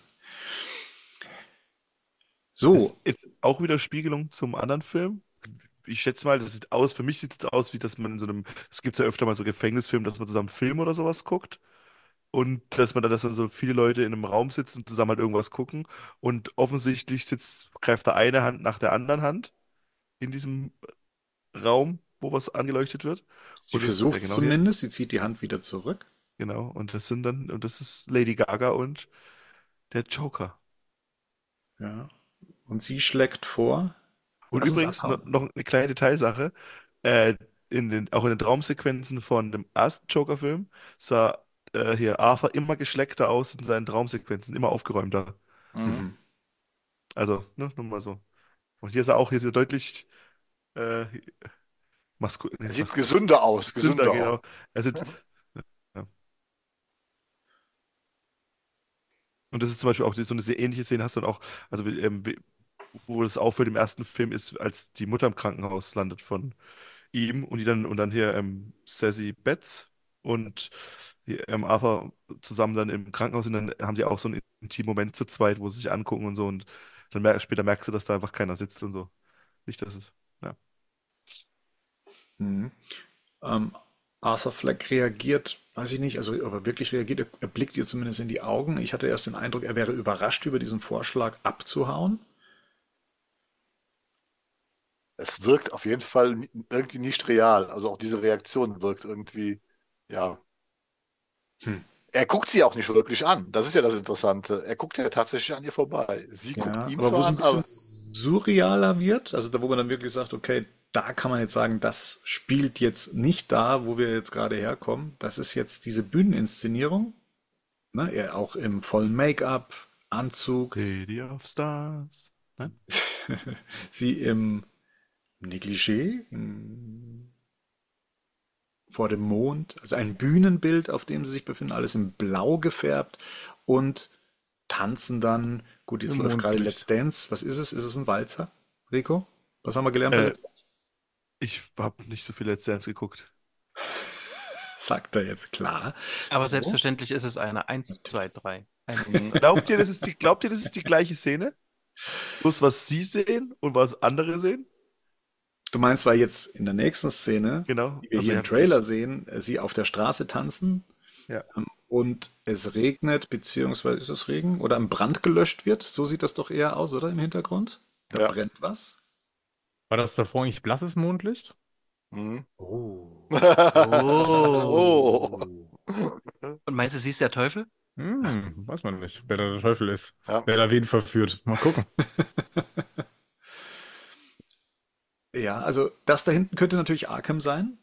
So, Ist jetzt auch wieder Spiegelung zum anderen Film. Ich schätze mal, das sieht aus, für mich sieht es aus, wie dass man in so einem, es gibt ja öfter mal so Gefängnisfilme, dass man zusammen einen Film oder sowas guckt. Und dass man da, dass dann so viele Leute in einem Raum sitzen und zusammen halt irgendwas gucken. Und offensichtlich sitzt, greift da eine Hand nach der anderen Hand in diesem Raum, wo was angeleuchtet wird. sie Und das- versucht ja, es genau hier. zumindest. Sie zieht die Hand wieder zurück. Genau. Und das sind dann, und das ist Lady Gaga und der Joker. Ja. Und sie schlägt vor. Und Lass uns übrigens no, abhauen. noch eine kleine Detailsache. Äh, in den, auch in den Traumsequenzen von dem ersten Joker-Film sah äh, hier Arthur immer geschleckter aus in seinen Traumsequenzen, immer aufgeräumter. Mhm. Also, ne, nur mal so. Und hier ist er auch, hier ist er deutlich äh, masku nee, Er sieht masku gesünder aus, gesünder, gesünder genau. auch. Er sieht, ja. Und das ist zum Beispiel auch die- so eine sehr ähnliche Szene hast du dann auch, also wie, ähm, wie, wo das auffällt im ersten Film ist, als die Mutter im Krankenhaus landet von ihm und die dann und dann hier ähm, Sassy Betts und hier, ähm, Arthur zusammen dann im Krankenhaus sind, dann haben die auch so einen intimen Moment zu zweit, wo sie sich angucken und so und dann mer später merkst du, dass da einfach keiner sitzt und so. Nicht, dass es, ja. Mhm. Ähm, Arthur Fleck reagiert, weiß ich nicht, also ob er wirklich reagiert, er, er blickt ihr zumindest in die Augen. Ich hatte erst den Eindruck, er wäre überrascht über diesen Vorschlag abzuhauen. Es wirkt auf jeden Fall ni- irgendwie nicht real. Also auch diese Reaktion wirkt irgendwie, ja. Hm. Er guckt sie auch nicht wirklich an. Das ist ja das Interessante. Er guckt ja tatsächlich an ihr vorbei. Sie guckt Ja, ihn aber wo zwar es ein an, bisschen aber surrealer wird, also da, wo man dann wirklich sagt, okay, da kann man jetzt sagen, das spielt jetzt nicht da, wo wir jetzt gerade herkommen. Das ist jetzt diese Bühneninszenierung, ne, er auch im vollen Make-up, Anzug, City of Stars. Nein? sie im Negligé, im, vor dem Mond, also ein Bühnenbild, auf dem sie sich befinden, alles in Blau gefärbt und tanzen dann. Gut, jetzt Im läuft gerade Mondlicht. Let's Dance. Was ist es? Ist es ein Walzer, Rico? Was haben wir gelernt bei Äh, Let's Dance? Ich habe nicht so viel Let's Dance geguckt. Sagt er jetzt klar. Aber So. selbstverständlich ist es eine. Eins, zwei, drei. Eins, Mhm. zwei. Glaubt ihr, das ist die, glaubt ihr, das ist die gleiche Szene? Bloß was sie sehen und was andere sehen? Du meinst, weil jetzt in der nächsten Szene, Genau. die wir Also hier ihr im habt Trailer nicht- sehen, äh, sie auf der Straße tanzen Ja. ähm, und es regnet, beziehungsweise ist es Regen oder ein Brand gelöscht wird. So sieht das doch eher aus, oder im Hintergrund? Da Ja. brennt was. War das davor eigentlich blasses Mondlicht? Mhm. Oh. Oh. Und meinst du, sie ist der Teufel? Hm, weiß man nicht, wer da der Teufel ist. Ja. Wer da wen verführt. Mal gucken. Ja, also das da hinten könnte natürlich Arkham sein.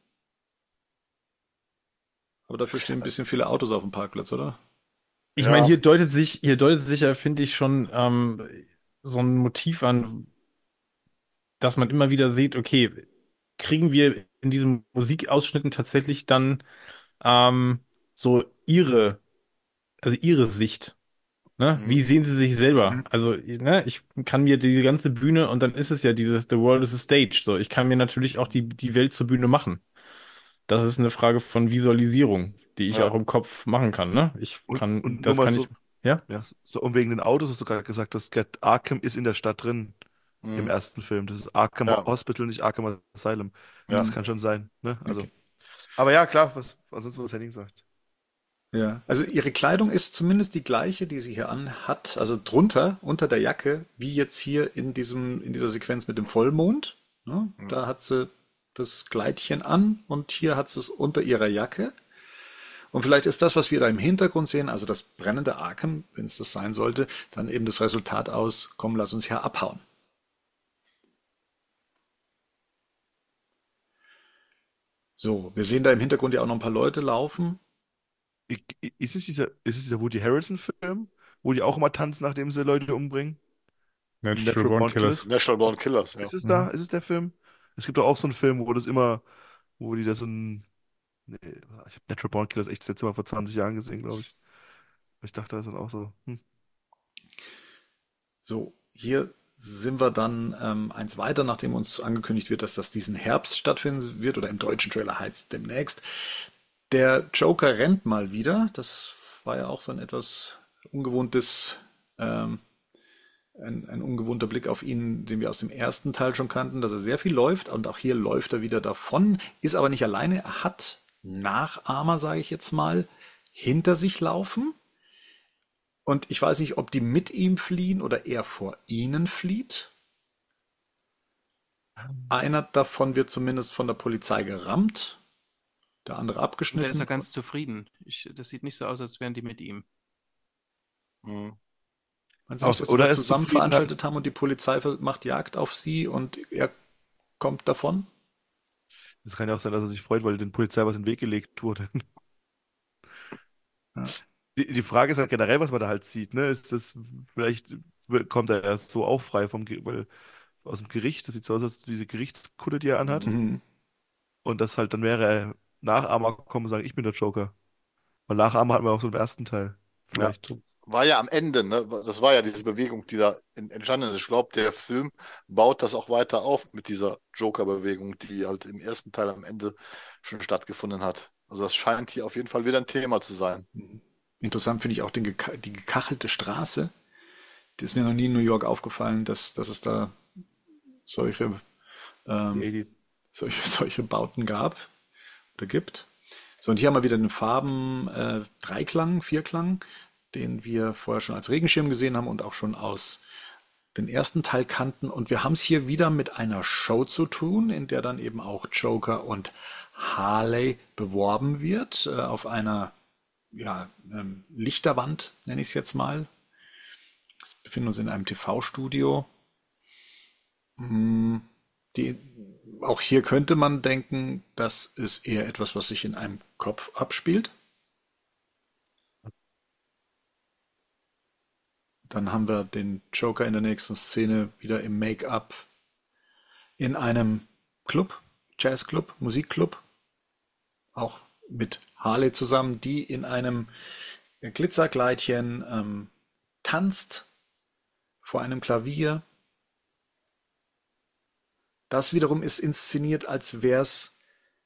Aber dafür stehen ein bisschen viele Autos auf dem Parkplatz, oder? Ich Ja. meine, hier deutet sich, hier deutet sich ja, finde ich, schon ähm, so ein Motiv an, dass man immer wieder sieht, okay, kriegen wir in diesen Musikausschnitten tatsächlich dann ähm, so ihre, also ihre Sicht. Ne? Mhm. Wie sehen sie sich selber? Mhm. Also, ne, ich kann mir diese ganze Bühne und dann ist es ja dieses The World is a Stage. So, ich kann mir natürlich auch die, die Welt zur Bühne machen. Das ist eine Frage von Visualisierung, die ich Ja. auch im Kopf machen kann, ne? Ich Und, kann, und nur das mal kann so, ich, ja? ja, so um wegen den Autos hast du gerade gesagt, dass Get Arkham ist in der Stadt drin im Mhm. ersten Film. Das ist Arkham Ja. Hospital, nicht Arkham Asylum. Ja. Das kann schon sein, ne? Also. Okay. Aber ja, klar, was, ansonsten was Henning sagt. Ja, also ihre Kleidung ist zumindest die gleiche, die sie hier anhat, also drunter, unter der Jacke, wie jetzt hier in diesem, in dieser Sequenz mit dem Vollmond. Ne? Mhm. Da hat sie das Kleidchen an und hier hat sie es unter ihrer Jacke. Und vielleicht ist das, was wir da im Hintergrund sehen, also das brennende Arkham, wenn es das sein sollte, dann eben das Resultat aus, komm, lass uns hier abhauen. So, wir sehen da im Hintergrund ja auch noch ein paar Leute laufen. Ich- ich- Ist es dieser, ist es dieser Woody Harrelson-Film, wo die auch immer tanzen, nachdem sie Leute umbringen? Natural Natural Born Born Killers. Killers? Natural Born Killers, ja. Ist es da? Mhm. Ist es der Film? Es gibt doch auch so einen Film, wo das immer, wo die das so ein. Nee, ich habe Natural Born Killers echt das letzte Mal vor zwanzig Jahren gesehen, glaube ich. Ich dachte, das ist dann auch so. Hm. So, hier sind wir dann ähm, eins weiter, nachdem uns angekündigt wird, dass das diesen Herbst stattfinden wird, oder im deutschen Trailer heißt es demnächst. Der Joker rennt mal wieder. Das war ja auch so ein etwas ungewohntes, ähm, ein, ein ungewohnter Blick auf ihn, den wir aus dem ersten Teil schon kannten, dass er sehr viel läuft und auch hier läuft er wieder davon, ist aber nicht alleine. Er hat Nachahmer, sage ich jetzt mal, hinter sich laufen. Und ich weiß nicht, ob die mit ihm fliehen oder er vor ihnen flieht. Einer davon wird zumindest von der Polizei gerammt, der andere Und der ist abgeschnitten. ja ganz zufrieden. Ich, das sieht nicht so aus, als wären die mit ihm. Hm. Man sagt, Aus- dass sie oder was ist zusammen Zufriedenheit- veranstaltet haben und die Polizei macht Jagd auf sie und er kommt davon. Das kann ja auch sein, dass er sich freut, weil den Polizei was in den Weg gelegt wurde. Ja. Die, die Frage ist halt generell, was man da halt sieht, ne? Ist das, vielleicht kommt er erst so auch frei vom, Ge- weil, aus dem Gericht, das sieht so aus, als diese Gerichtskutte, die er anhat. Mhm. Und das halt, dann wäre er Nachahmer kommen und sagen, ich bin der Joker. Weil Nachahmer hatten wir auch so im ersten Teil. Ja. Vielleicht. War ja am Ende, ne? Das war ja diese Bewegung, die da in- entstanden ist. Ich glaube, der Film baut das auch weiter auf mit dieser Joker-Bewegung, die halt im ersten Teil am Ende schon stattgefunden hat. Also das scheint hier auf jeden Fall wieder ein Thema zu sein. Interessant finde ich auch den, geka- die gekachelte Straße. Die ist mir noch nie in New York aufgefallen, dass, dass es da solche, ähm, Die eighties. solche, solche Bauten gab oder gibt. So, und hier haben wir wieder den Farben äh, Dreiklang, Vierklang, den wir vorher schon als Regenschirm gesehen haben und auch schon aus den ersten Teil kannten. Und wir haben es hier wieder mit einer Show zu tun, in der dann eben auch Joker und Harley beworben wird, äh, auf einer ja, ähm, Lichterwand, nenne ich es jetzt mal. Wir befinden uns in einem T V-Studio. Hm, Die, auch hier könnte man denken, das ist eher etwas, was sich in einem Kopf abspielt. Dann haben wir den Joker in der nächsten Szene wieder im Make-up in einem Club, Jazzclub, Musikclub, auch mit Harley zusammen, die in einem Glitzerkleidchen ähm, tanzt vor einem Klavier. Das wiederum ist inszeniert, als wäre es,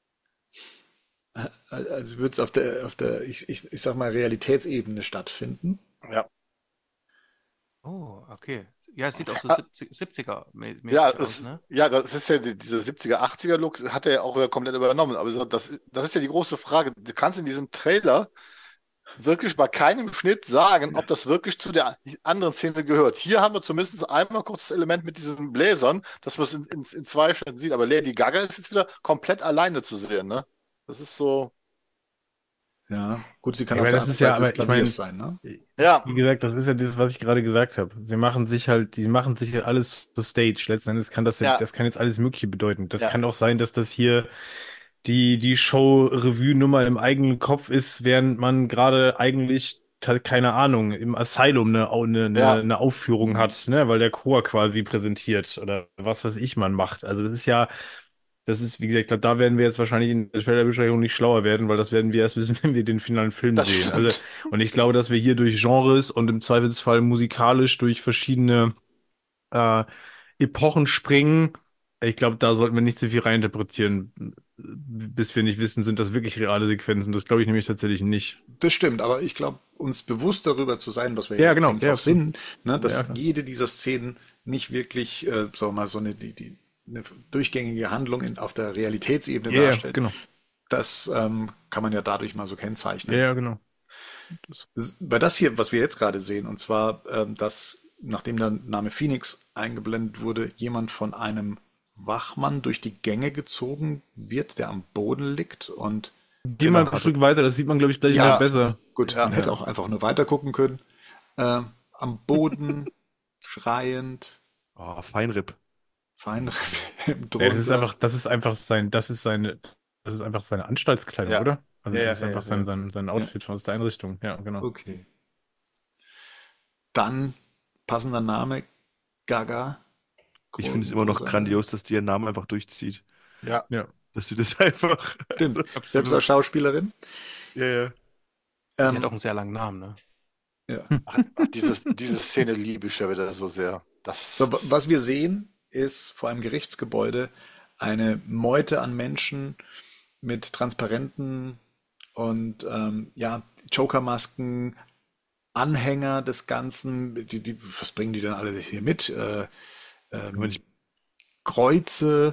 als würde es auf der, auf der, ich, ich, ich sag mal, Realitätsebene stattfinden. Ja. Oh, okay. Ja, es sieht auch so Ah. siebziger-mäßig Ja, aus, das, ne? ja, das ist ja die, diese siebziger, achtziger Look, hat er ja auch wieder komplett übernommen. Aber so, das, ist- das ist ja die große Frage. Du kannst in diesem Trailer wirklich bei keinem Schnitt sagen, ob das wirklich zu der anderen Szene gehört. Hier haben wir zumindest einmal kurz das Element mit diesen Bläsern, dass man es in, in, in zwei Schnitten sieht. Aber Lady Gaga ist jetzt wieder komplett alleine zu sehen, ne? Das ist so, Ja, gut, sie kann Ja, auf aber der das anderen ist ja, Seite des aber ich Klaviers meine, sein, ne? ja, wie gesagt, das ist ja das, was ich gerade gesagt habe. Sie machen sich halt, die machen sich ja alles zur Stage. Letzten Endes kann das ja, Ja. das kann jetzt alles Mögliche bedeuten. Das Ja. kann auch sein, dass das hier die, die Show-Revue-Nummer im eigenen Kopf ist, während man gerade eigentlich, ta- keine Ahnung, im Asylum eine, Au- eine, eine, Ja. eine Aufführung hat, ne, weil der Chor quasi präsentiert oder was weiß ich man macht. Also das ist ja, das ist, wie gesagt, ich glaube, da werden wir jetzt wahrscheinlich in der Trailerbesprechung nicht schlauer werden, weil das werden wir erst wissen, wenn wir den finalen Film das sehen. stimmt. Also, und ich glaube, dass wir hier durch Genres und im Zweifelsfall musikalisch durch verschiedene äh, Epochen springen. Ich glaube, da sollten wir nicht zu viel reininterpretieren, bis wir nicht wissen, sind das wirklich reale Sequenzen. Das glaube ich nämlich tatsächlich nicht. Das stimmt, aber ich glaube, uns bewusst darüber zu sein, was wir Ja, ja genau, eigentlich ja, auch sind, ne, dass Ja, klar. jede dieser Szenen nicht wirklich, äh, sagen wir mal, so eine, die, die, eine durchgängige Handlung in, auf der Realitätsebene Ja, ja, darstellt. genau. Das ähm, kann man ja dadurch mal so kennzeichnen. Ja, ja, genau. Bei das hier, was wir jetzt gerade sehen, und zwar, ähm, dass, nachdem der Name Phoenix eingeblendet wurde, jemand von einem Wachmann durch die Gänge gezogen wird, der am Boden liegt und Geh mal genau, ein also Stück weiter, das sieht man, glaube ich, gleich ja, mal besser. gut, Ja. man hätte auch einfach nur weiter gucken können. Äh, am Boden, schreiend, Oh, Feinripp. fein im Ja, das ist drunter. einfach, das ist einfach sein, das ist seine, das ist einfach seine Anstaltskleidung, Ja. oder? Also Ja, das ja, ist ja, einfach ja, sein, ja. sein, sein Outfit aus der Einrichtung. Ja, genau. Okay. Dann passender Name, Gaga. Ich finde es Gro- immer noch großer Name. grandios, dass die ihren Namen einfach durchzieht. Ja. Ja, Dass sie das einfach. Stimmt, Also, selbst als absolut. Schauspielerin. ja, ja. Die hat Ähm, auch einen sehr langen Namen, ne? ja. Ach, ach, dieses, diese Szene liebe ich ja wieder so sehr. Das So, wa- ist, was wir sehen, ist vor einem Gerichtsgebäude eine Meute an Menschen mit Transparenten und ähm, ja, Joker-Masken, Anhänger des Ganzen. Die, die, was bringen die denn alle hier mit? Äh, Aber ähm, ich, Kreuze.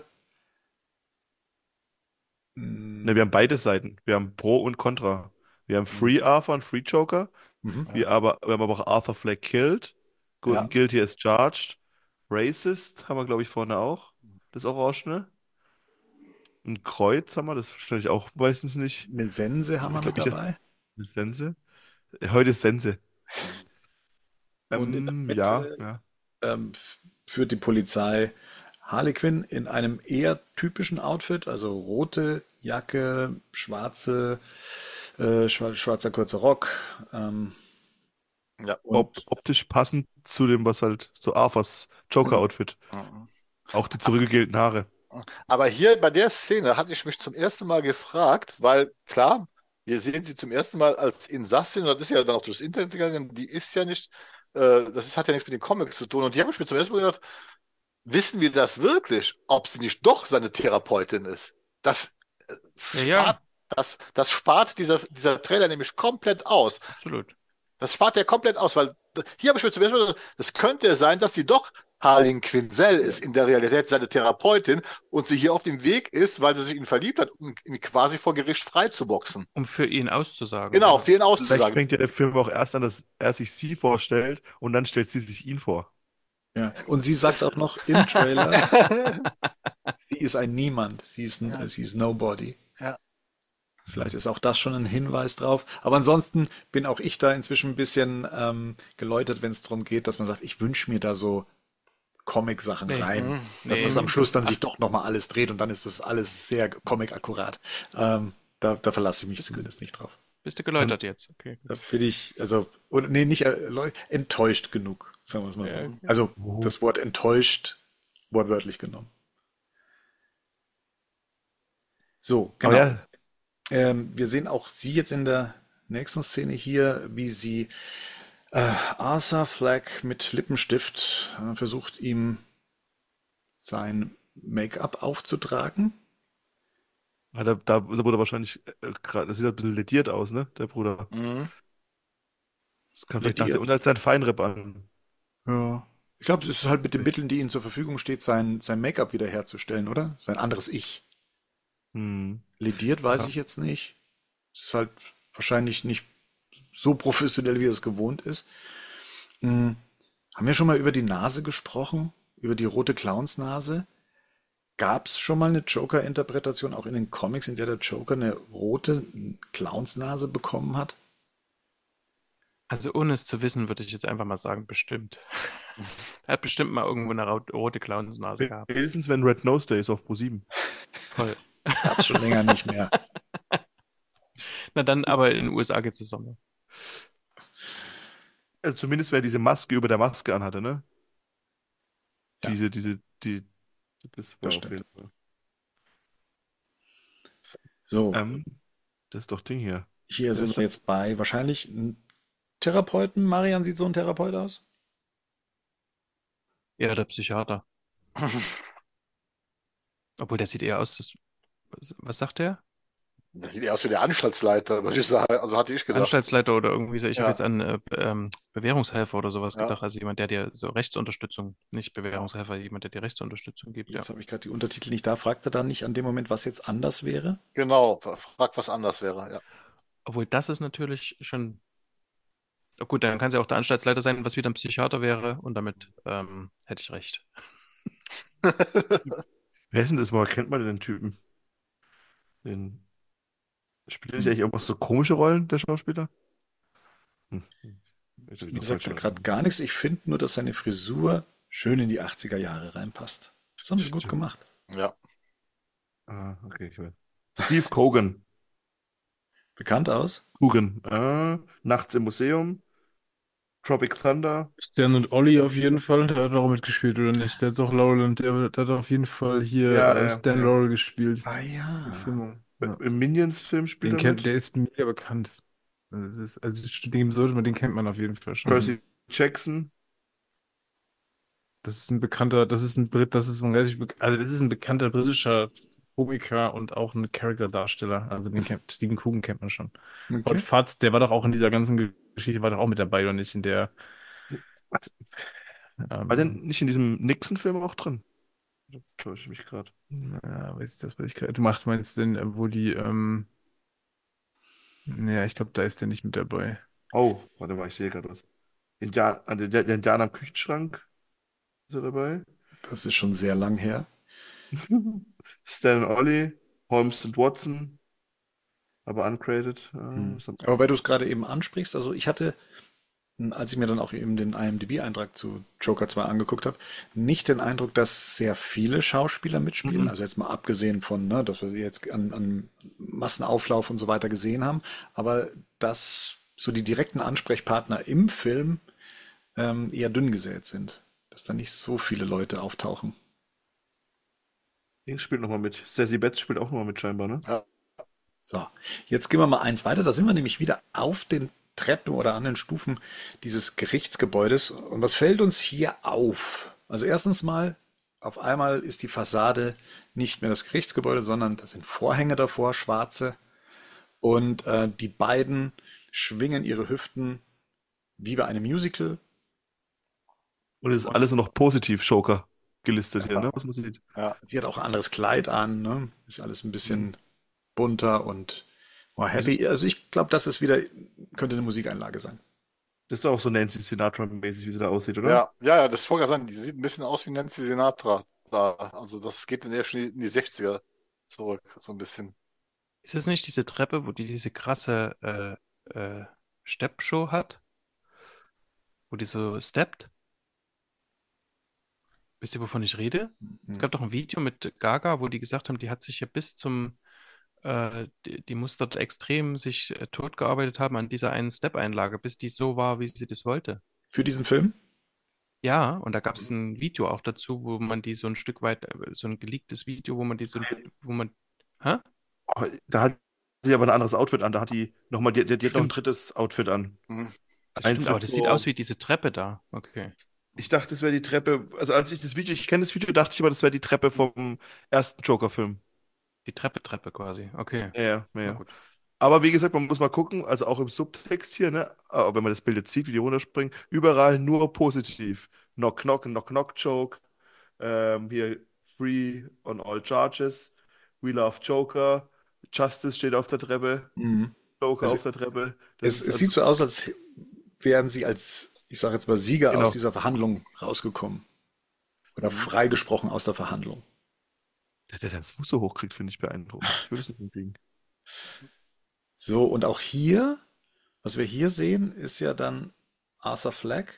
ne, wir haben beide Seiten. Wir haben Pro und Contra. Wir haben Free Arthur und Free Joker. Mhm. Wir, aber, wir haben aber auch Arthur Fleck killed. Gu- ja. Guilty as charged. Racist haben wir, glaube ich, vorne auch. Das Orangene. Ein Kreuz haben wir, das verstehe ich auch meistens nicht. Eine Sense haben Ich wir mit glaube, ich dabei. eine Sense. Heute ist Sense. Und in der Ähm, ja, Mitte ja. ähm, f- führt die Polizei Harley Quinn in einem eher typischen Outfit, also rote Jacke, schwarze, äh, schwa- schwarzer kurzer Rock. Ähm, Ja. Op und optisch passend zu dem, was halt so Arthurs Joker-Outfit. Mhm. Auch die zurückgegelten Haare. Aber hier bei der Szene hatte ich mich zum ersten Mal gefragt, weil klar, wir sehen sie zum ersten Mal als Insassin, und das ist ja dann auch durchs Internet gegangen, die ist ja nicht, äh, das ist, hat ja nichts mit den Comics zu tun. Und die habe ich mir zum ersten Mal gedacht, wissen wir das wirklich, ob sie nicht doch seine Therapeutin ist? Das äh, Ja, ja, spart, das, das spart dieser, dieser Trailer nämlich komplett aus. absolut. Das spart er komplett aus, weil hier habe ich mir zum ersten Mal gedacht, es könnte ja sein, dass sie doch Harley Quinzel ist, in der Realität seine Therapeutin, und sie hier auf dem Weg ist, weil sie sich in ihn verliebt hat, um ihn quasi vor Gericht freizuboxen. Um für ihn auszusagen. Genau, Ja. für ihn Vielleicht auszusagen. fängt ja der Film auch erst an, dass er sich sie vorstellt und dann stellt sie sich ihn vor. ja, und sie sagt auch noch im Trailer, sie ist ein Niemand, sie ist, Ja. ein, sie ist Nobody. Ja. Vielleicht ist auch das schon ein Hinweis drauf. Aber ansonsten bin auch ich da inzwischen ein bisschen ähm, geläutert, wenn es darum geht, dass man sagt, ich wünsche mir da so Comic-Sachen Nee. rein. Mhm. Dass Nee. das am Schluss dann sich doch nochmal alles dreht und dann ist das alles sehr Comic-akkurat. Ähm, da, da verlasse ich mich zumindest nicht drauf. Bist du geläutert jetzt? Okay. Da bin ich, also, oder, nee, nicht äh, leu- enttäuscht genug, sagen wir es mal Ja, so. okay. Also das Wort enttäuscht wortwörtlich genommen. So, genau. Aber ja, Ähm, wir sehen auch sie jetzt in der nächsten Szene hier, wie sie äh, Arthur Fleck mit Lippenstift äh, versucht, ihm sein Make-up aufzutragen. ah, da, da, da wurde wahrscheinlich äh, gerade, das sieht ein bisschen lediert aus, ne, der Bruder. Mhm. Das kann vielleicht nach Lediert. der, und als sein Feinripp an. Ja. Ich glaube, es ist halt mit den Mitteln, die ihnen zur Verfügung steht, sein, sein Make-up wiederherzustellen, oder? Sein anderes Ich. Hm. Lediert weiß Ja. ich jetzt nicht. Es ist halt wahrscheinlich nicht so professionell, wie er es gewohnt ist. Hm. Haben wir schon mal über die Nase gesprochen? Über die rote Clownsnase? Gab es schon mal eine Joker-Interpretation, auch in den Comics, in der der Joker eine rote Clownsnase bekommen hat? Also ohne es zu wissen, würde ich jetzt einfach mal sagen, bestimmt. Er hat bestimmt mal irgendwo eine rau- rote Clownsnase gehabt. Wenigstens wenn Red Nose Day ist auf ProSieben. Voll. Gab's schon länger nicht mehr. Na dann, aber in den U S A gibt es Sommer. Also zumindest wer diese Maske über der Maske anhatte, ne? Ja. Diese, diese, die, das war Das auf stimmt. jeden Fall. So, Ähm, das ist doch Ding hier. hier der sind ist wir jetzt bei wahrscheinlich einem Therapeuten. Marian sieht so ein Therapeut aus. Ja, der Psychiater. Obwohl, der sieht eher aus, das, was, was sagt der? Das sieht eher aus wie der Anstaltsleiter, würde ich sagen. Also hatte ich gedacht. Anstaltsleiter oder irgendwie so. Ich habe Ja. jetzt an äh, Be- ähm, Bewährungshelfer oder sowas Ja. gedacht. Also jemand, der dir so Rechtsunterstützung, nicht Bewährungshelfer, jemand, der dir Rechtsunterstützung gibt. Ja. Jetzt habe ich gerade die Untertitel nicht da. Fragt er dann nicht an dem Moment, was jetzt anders wäre? Genau, frag, was anders wäre. Ja. Obwohl, das ist natürlich schon. Oh, gut, dann kann es ja auch der Anstaltsleiter sein, was wieder ein Psychiater wäre. Und damit ähm, hätte ich recht. Wer ist denn das? Woher kennt man denn den Typen? Den spielt er nicht Hm. eigentlich irgendwas so komische Rollen, der Schauspieler? Hm. Vielleicht habe ich Mir noch sagt falsch da gerade verstanden. gar nichts. Ich finde nur, dass seine Frisur schön in die achtziger Jahre reinpasst. Das haben sie gut Stimmt. gemacht. Ja. Ah, okay, ich weiß. Steve Coogan. Bekannt aus? Coogan. Äh, Nachts im Museum. Tropic Thunder. Stan und Ollie auf jeden Fall, der hat auch mitgespielt, oder nicht? Der hat doch Laurel, der, der hat auf jeden Fall hier Ja, äh, ja, Stan ja. Laurel gespielt. Ah ja. Verfilmung. Ja. Im Minions-Film spielt Den er kennt, mit. der ist mega bekannt. Also, das ist, also dem sollte man, den kennt man auf jeden Fall schon. Mhm. Percy Jackson. Das ist ein bekannter, das ist ein Brit, das ist ein relativ, bek- also das ist ein bekannter britischer Komiker und auch ein Charakterdarsteller. Also den kennt, Stephen Coogan kennt man schon. Hot Okay. Fuzz, der war doch auch in dieser ganzen Geschichte, war doch auch mit dabei, oder nicht? In der, War der ähm, nicht in diesem Nixon-Film auch drin? Da täusche ich mich gerade. ja, weiß ich das, was ich gerade, du machst, meinst den, äh, wo die, ähm, ja, ich glaube, da ist der nicht mit dabei. Oh, warte mal, ich sehe gerade was. Indian, ah, der, der Indianer am Küchenschrank ist er dabei. Das ist schon sehr lang her. Stan und Ollie, Holmes und Watson, aber uncredited. Äh, Hm. was haben- Aber weil du es gerade eben ansprichst, also ich hatte, als ich mir dann auch eben den IMDb-Eintrag zu Joker zwei angeguckt habe, nicht den Eindruck, dass sehr viele Schauspieler mitspielen. Mhm. Also jetzt mal abgesehen von, ne, dass wir sie jetzt an, an Massenauflauf und so weiter gesehen haben, aber dass so die direkten Ansprechpartner im Film ähm, eher dünn gesät sind. Dass da nicht so viele Leute auftauchen. Ding spielt nochmal mit. Sassy Betts spielt auch nochmal mit, scheinbar, ne? Ja. So, jetzt gehen wir mal eins weiter. Da sind wir nämlich wieder auf den Treppen oder an den Stufen dieses Gerichtsgebäudes. Und was fällt uns hier auf? Also erstens mal, auf einmal ist die Fassade nicht mehr das Gerichtsgebäude, sondern da sind Vorhänge davor, schwarze. Und äh, die beiden schwingen ihre Hüften wie bei einem Musical. Und es ist Und alles nur noch positiv Joker gelistet hier, Ja. ne? Was man sieht. Ja. sie hat auch ein anderes Kleid an, ne? Ist alles ein Mhm. bisschen bunter und more Also, happy. Also ich glaube, das ist wieder, könnte eine Musikeinlage sein. das ist auch so Nancy Sinatra-mäßig, wie sie da aussieht, oder? Ja, ja, ja, das wollte ich gerade sagen, die sieht ein bisschen aus wie Nancy Sinatra da. Also das geht dann eher schon in die sechziger zurück, so ein bisschen. Ist es nicht diese Treppe, wo die diese krasse äh, äh, Step-Show hat? Wo die so steppt? Wisst ihr, wovon ich rede? Es Hm. gab doch ein Video mit Gaga, wo die gesagt haben, die hat sich ja bis zum, äh, die, die muss dort extrem sich äh, totgearbeitet haben an dieser einen Step-Einlage, bis die so war, wie sie das wollte. Für diesen Film? Ja, und da gab es ein Video auch dazu, wo man die so ein Stück weit, äh, so ein geleaktes Video, wo man die so, wo man, hä? Oh, da hat sie aber ein anderes Outfit an. Da hat die nochmal, die, die, die hat noch ein Stimmt, drittes Outfit an. Mhm. das Eins stimmt, aber mit das sieht aus so. wie diese Treppe da. Okay. Ich dachte, das wäre die Treppe. Also, als ich das Video, ich kenne das Video, dachte ich immer, das wäre die Treppe vom ersten Joker-Film. Die Treppe, Treppe quasi. Okay, Ja, ja, ja, na ja. gut. Aber wie gesagt, man muss mal gucken, also auch im Subtext hier, ne? Aber wenn man das Bild jetzt sieht, wie die runterspringen, überall nur positiv. Knock, knock, knock, knock, Joke. Ähm, hier Free on all charges. We love Joker. Justice steht auf der Treppe. Mhm. Joker Also auf der Treppe. Das es, ist es sieht also, so aus, als wären sie als, ich sage jetzt mal, Sieger aus genau. dieser Verhandlung rausgekommen. Oder Mhm. freigesprochen aus der Verhandlung. Dass der seinen Fuß so hochkriegt, finde ich beeindruckend. Ich würde es nicht hinkriegen. So, und auch hier, was wir hier sehen, ist ja dann Arthur Fleck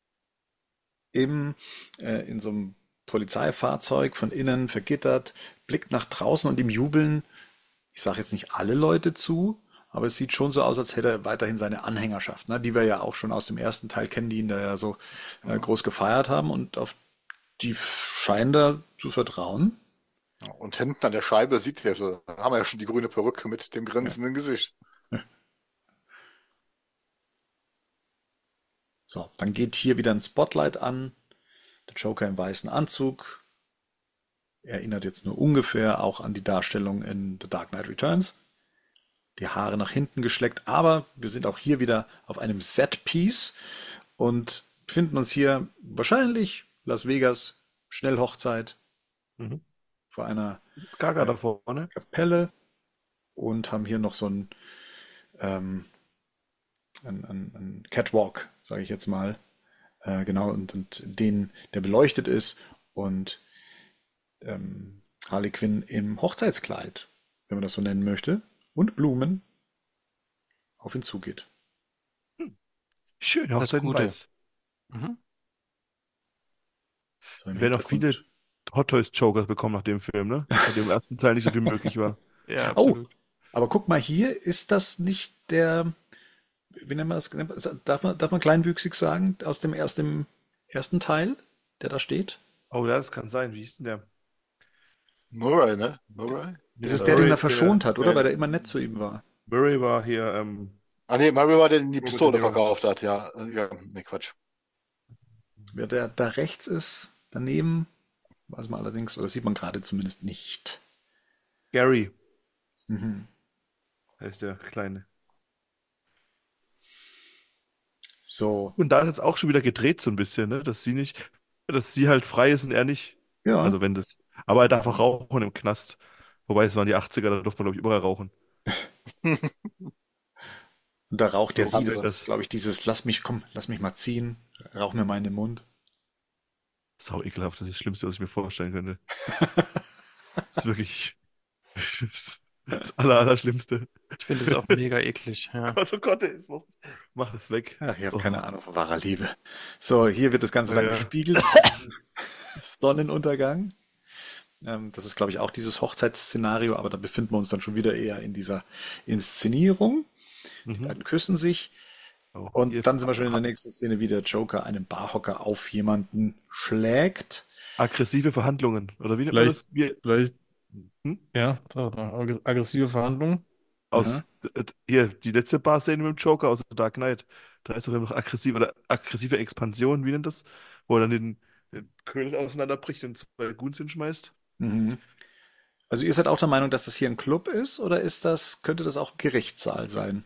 im, äh, in so einem Polizeifahrzeug von innen vergittert, blickt nach draußen und ihm jubeln, ich sage jetzt nicht alle Leute zu, aber es sieht schon so aus, als hätte er weiterhin seine Anhängerschaft, ne, die wir ja auch schon aus dem ersten Teil kennen, die ihn da ja so äh, Mhm. groß gefeiert haben und auf die scheinen da zu vertrauen. Ja, und hinten an der Scheibe sieht er, so, da haben wir ja schon die grüne Perücke mit dem Ja. grinsenden Gesicht. So, dann geht hier wieder ein Spotlight an. Der Joker im weißen Anzug erinnert jetzt nur ungefähr auch an die Darstellung in The Dark Knight Returns. Die Haare nach hinten geschleckt, aber wir sind auch hier wieder auf einem Set-Piece und befinden uns hier wahrscheinlich Las Vegas, Schnellhochzeit Mhm. vor einer Das ist Gaga da vorne. Kapelle und haben hier noch so einen, ähm, einen, einen, einen Catwalk, sage ich jetzt mal. Äh, genau, und, und den, der beleuchtet ist und ähm, Harley Quinn im Hochzeitskleid, wenn man das so nennen möchte, und Blumen auf ihn zugeht. Schön, Das Hochzeit in Gute. Weiß. Mhm. So im Wir werden auch viele Hintergrund. Hot Toys Jokers bekommen nach dem Film, ne? Nachdem im ersten Teil nicht so viel möglich war. Ja, Oh, absolut. aber guck mal, hier ist das nicht der, wie nennt man das? Darf man, darf man kleinwüchsig sagen, aus dem, aus dem ersten Teil, der da steht? Oh ja, das kann sein. Wie hieß denn der? Murray, ne? Murray? Das Ja, ist der, den Murray er ist der, verschont hat, oder? Nee. Weil er immer nett zu ihm war. Murray war hier, ähm, Ah nee, Murray war der, der die Robert De Pistole Niro. verkauft hat, ja. Äh, Ja, nee, Quatsch. Wer der da rechts ist, daneben, weiß man allerdings, oder sieht man gerade zumindest nicht. Gary Mhm. heißt der Kleine. So, Und da ist jetzt auch schon wieder gedreht so ein bisschen, ne? Dass sie nicht, dass sie halt frei ist und er nicht. ja. Also wenn das. Aber er darf auch rauchen im Knast. Wobei es waren die achtziger, da durfte man, glaube ich, überall rauchen. Und da raucht der So sie, ist das das. ist, glaube ich, dieses, lass mich, komm, lass mich mal ziehen, rauch mir mal in den Mund. Sau ekelhaft, das ist das Schlimmste, was ich mir vorstellen könnte. Das ist wirklich das, das Aller, Allerschlimmste. Ich finde es auch mega eklig. Ja. Gott, oh Gott, ey, so- mach das weg. Ach, ich habe Oh. keine Ahnung von wahrer Liebe. So, hier wird das Ganze dann Ja. gespiegelt. Sonnenuntergang. Ähm, das ist, glaube ich, auch dieses Hochzeitsszenario, aber da befinden wir uns dann schon wieder eher in dieser Inszenierung. Die Mhm. beiden küssen sich. Oh, Und hier dann sind wir schon in der ha- nächsten Szene, wie der Joker einen Barhocker auf jemanden schlägt. aggressive Verhandlungen. Oder wie nennt man Vielleicht, das? Wir, vielleicht, hm? ja, sag mal, ag- aggressive Verhandlungen. Aus, äh, hier, die letzte Bar-Szene mit dem Joker aus The Dark Knight. Da ist doch immer noch aggressive oder aggressive Expansion, wie nennt das? Wo er dann den, den König auseinanderbricht und zwei Goons hinschmeißt. Mhm. Also ihr seid auch der Meinung, dass das hier ein Club ist, oder ist das, könnte das auch Gerichtssaal sein?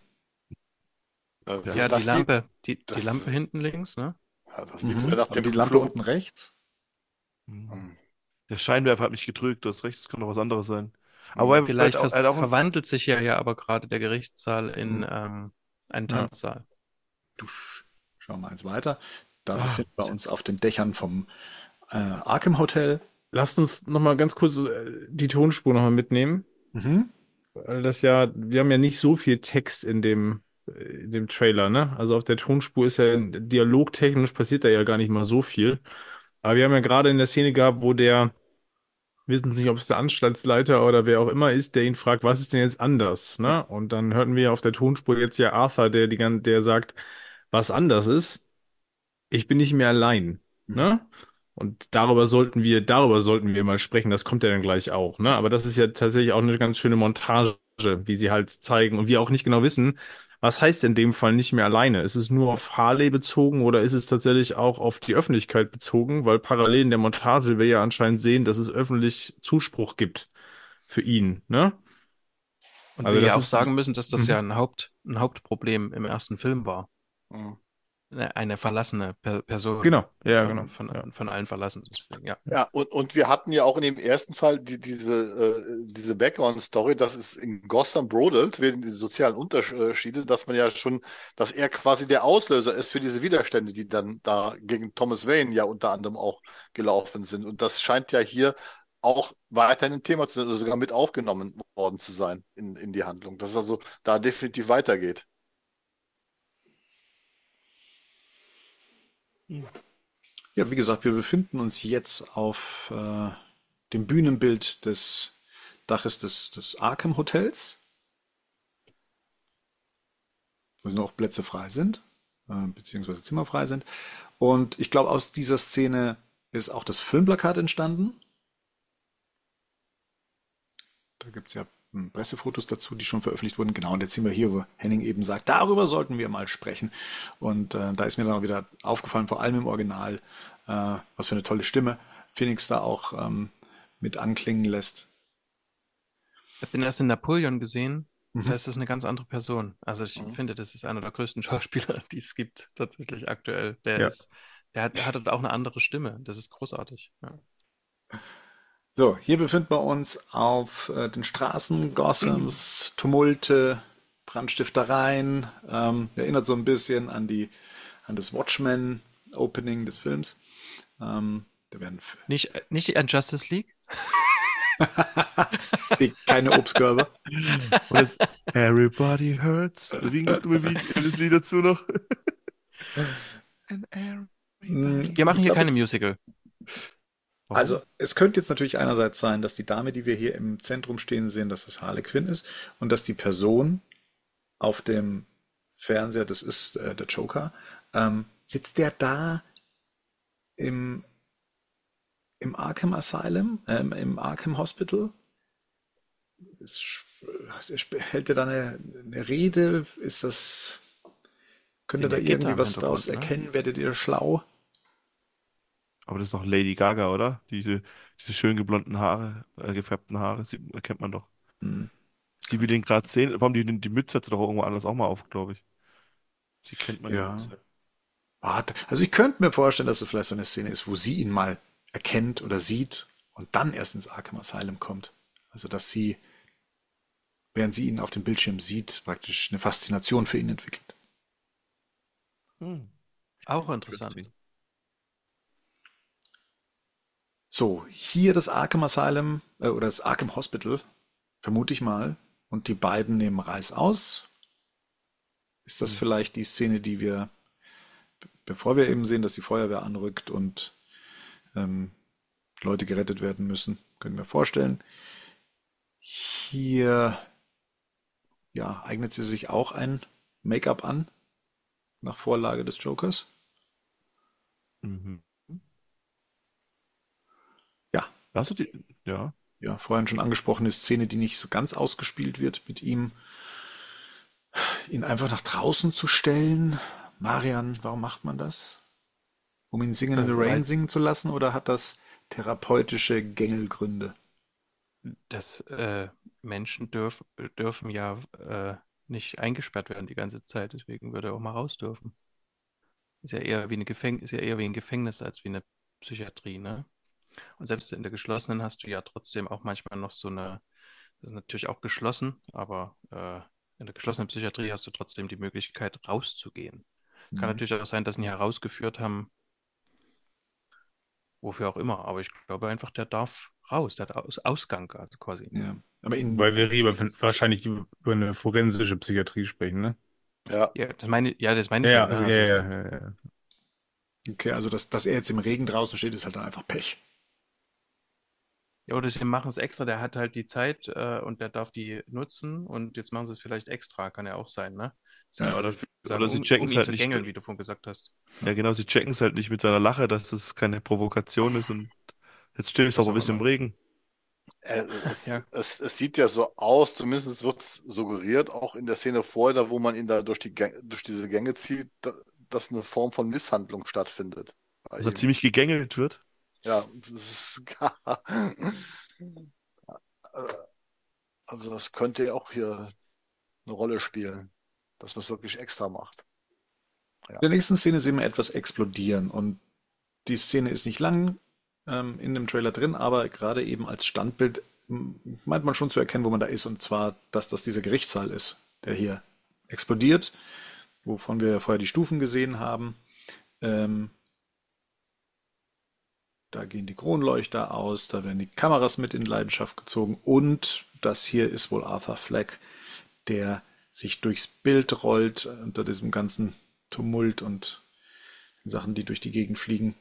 Das, Ja. Ja, die das sieht, Lampe, die, die das- Lampe hinten links, ne? ja, das sieht Mhm. wieder nach Aber dem die Lampe Club. unten rechts? Hm. Hm. Der Scheinwerfer hat mich getrügt, du hast recht, es kann noch was anderes sein. Hm. Aber er, Vielleicht er, vers er hat auch ein, verwandelt sich ja, ja aber gerade der Gerichtssaal in Mhm. ähm, einen Ja. Tanzsaal. Dusch. Schauen wir eins weiter. Da Ah. befinden wir uns auf den Dächern vom äh, Arkham Hotel. Lasst uns nochmal ganz kurz äh, die Tonspur nochmal mitnehmen. Mhm. Weil das ja, wir haben ja nicht so viel Text in dem, äh, in dem Trailer, ne? Also auf der Tonspur ist ja dialogtechnisch passiert da ja gar nicht mal so viel. Aber wir haben ja gerade in der Szene gehabt, wo der, wissen Sie nicht, ob es der Anstaltsleiter oder wer auch immer ist, der ihn fragt, was ist denn jetzt anders, ne? Und dann hörten wir ja auf der Tonspur jetzt ja Arthur, der die gan- der sagt, was anders ist, ich bin nicht mehr allein, ne? Und darüber sollten wir, darüber sollten wir mal sprechen. Das kommt ja dann gleich auch, ne? Aber das ist ja tatsächlich auch eine ganz schöne Montage, wie sie halt zeigen und wir auch nicht genau wissen, was heißt in dem Fall nicht mehr alleine? Ist es nur auf Harley bezogen oder ist es tatsächlich auch auf die Öffentlichkeit bezogen? Weil parallel in der Montage wir ja anscheinend sehen, dass es öffentlich Zuspruch gibt für ihn, ne? Und Also wir ja das auch ist, sagen müssen, dass das Mhm. ja ein Haupt, ein Hauptproblem im ersten Film war. Hm. Eine, eine verlassene per Person. genau, ja, von, genau. von, Ja. von allen verlassen. Deswegen, ja. Ja, und, und wir hatten ja auch in dem ersten Fall die, diese, äh, diese Background-Story, dass es in Gotham brodelt, wegen den sozialen Unterschiede, dass man ja schon, dass er quasi der Auslöser ist für diese Widerstände, die dann da gegen Thomas Wayne ja unter anderem auch gelaufen sind. Und das scheint ja hier auch weiterhin ein Thema zu sein, oder sogar mit aufgenommen worden zu sein in, in die Handlung. Dass es also da definitiv weitergeht. Ja, wie gesagt, wir befinden uns jetzt auf äh, dem Bühnenbild des Daches des, des Arkham Hotels, wo noch Plätze frei sind, äh, beziehungsweise Zimmer frei sind. Und ich glaube, aus dieser Szene ist auch das Filmplakat entstanden. Da gibt es ja hm, Pressefotos dazu, die schon veröffentlicht wurden. Genau, und jetzt sind wir hier, wo Henning eben sagt, darüber sollten wir mal sprechen. Und äh, da ist mir dann auch wieder aufgefallen, vor allem im Original, äh, was für eine tolle Stimme Phoenix da auch ähm, mit anklingen lässt. Ich habe den erst in Napoleon gesehen. Mhm. Da ist das eine ganz andere Person. Also ich Mhm. finde, das ist einer der größten Schauspieler, die es gibt, tatsächlich aktuell. Der Ja. ist, der hat, der hat auch eine andere Stimme. Das ist großartig. Ja. So, hier befinden wir uns auf äh, den Straßen Gothams, Tumulte, Brandstiftereien. Ähm, erinnert so ein bisschen an die an das Watchmen-Opening des Films. Ähm, da werden f- Nicht, nicht an Justice League? Ich sehe keine Obstkörbe. Und jetzt, Everybody hurts. Wie ging das dumme Video, das Lied dazu noch? And Hm, everybody. Wir machen Ich hier glaube keine jetzt, Musical. also Warum? es könnte jetzt natürlich einerseits sein, dass die Dame, die wir hier im Zentrum stehen sehen, dass das Harley Quinn ist und dass die Person auf dem Fernseher, das ist äh, der Joker, ähm, sitzt der da im, im Arkham Asylum, ähm, im Arkham Hospital? Ist, äh, hält er da eine, eine Rede? Ist das, könnt ihr Sehen da ja Gitter irgendwie im was draus Hintergrund, ne? erkennen? Werdet ihr schlau? Aber das ist doch Lady Gaga, oder? Diese, diese schön geblonden Haare, äh, gefärbten Haare, sie, erkennt man doch. Hm, Sie will den gerade sehen. Vor allem die, die Mütze hat sie doch irgendwo anders auch mal auf, glaube ich. Die kennt man ja. ja. Warte. Also ich könnte mir vorstellen, dass es vielleicht so eine Szene ist, wo sie ihn mal erkennt oder sieht und dann erst ins Arkham Asylum kommt. Also dass sie, während sie ihn auf dem Bildschirm sieht, praktisch eine Faszination für ihn entwickelt. Hm. Auch interessant. Interesting. So, hier das Arkham Asylum äh, oder das Arkham Hospital, vermute ich mal. Und die beiden nehmen Reis aus. Ist das Hm. vielleicht die Szene, die wir, bevor wir eben sehen, dass die Feuerwehr anrückt und ähm, Leute gerettet werden müssen, können wir vorstellen. Hier, ja, eignet sie sich auch ein Make-up an, nach Vorlage des Jokers. Mhm. Ja, Hast du die? Ja. ja, vorhin schon angesprochene Szene, die nicht so ganz ausgespielt wird, mit ihm, ihn einfach nach draußen zu stellen. Marian, warum macht man das? Um ihn Singing in Äh, the Rain weil singen zu lassen oder hat das therapeutische Gängelgründe? das äh, Menschen dürf, dürfen ja äh, nicht eingesperrt werden die ganze Zeit, deswegen würde er auch mal raus dürfen. Ist ja eher wie eine Gefäng ist ja eher wie ein Gefängnis als wie eine Psychiatrie, ne? Und selbst in der geschlossenen hast du ja trotzdem auch manchmal noch so eine, das ist natürlich auch geschlossen, aber äh, in der geschlossenen Psychiatrie hast du trotzdem die Möglichkeit, rauszugehen. Es kann Hm. natürlich auch sein, dass sie ihn herausgeführt haben, wofür auch immer, aber ich glaube einfach, der darf raus, der hat Aus Ausgang also quasi. Ja, aber in, Weil wir über, wahrscheinlich über eine forensische Psychiatrie sprechen, ne? Ja, Ja, das meine, ja, das meine Ja, ich ja, ja, ne? also, ja, Also, ja, ja, ja. okay, also dass, dass er jetzt im Regen draußen steht, ist halt dann einfach Pech. ja, oder sie machen es extra, der hat halt die Zeit äh, und der darf die nutzen und jetzt machen sie es vielleicht extra, kann ja auch sein, ne? Dass sie Ja, Oder, quasi sagen, Oder sie um, checken um es ihn halt zu nicht. gängeln, wie du vorhin gesagt hast. Ja, genau, sie checken es halt nicht mit seiner Lache, dass das keine Provokation ist und jetzt steht es Was aber ein auch bisschen im immer. Regen. äh, es, Ja, es, es sieht ja so aus, zumindest wird es suggeriert, auch in der Szene vorher, da wo man ihn da durch die Gänge, durch diese Gänge zieht, da, dass eine Form von Misshandlung stattfindet bei Dass er ihm. ziemlich gegängelt wird. Ja, das ist also das könnte ja auch hier eine Rolle spielen, dass man es wirklich extra macht. in Ja. der nächsten Szene sehen wir etwas explodieren und die Szene ist nicht lang ähm, in dem Trailer drin, aber gerade eben als Standbild m, meint man schon zu erkennen, wo man da ist, und zwar, dass das dieser Gerichtssaal ist, der hier explodiert, wovon wir vorher die Stufen gesehen haben. Ähm, Da gehen die Kronleuchter aus, da werden die Kameras mit in Leidenschaft gezogen und das hier ist wohl Arthur Fleck, der sich durchs Bild rollt unter diesem ganzen Tumult und Sachen, die durch die Gegend fliegen.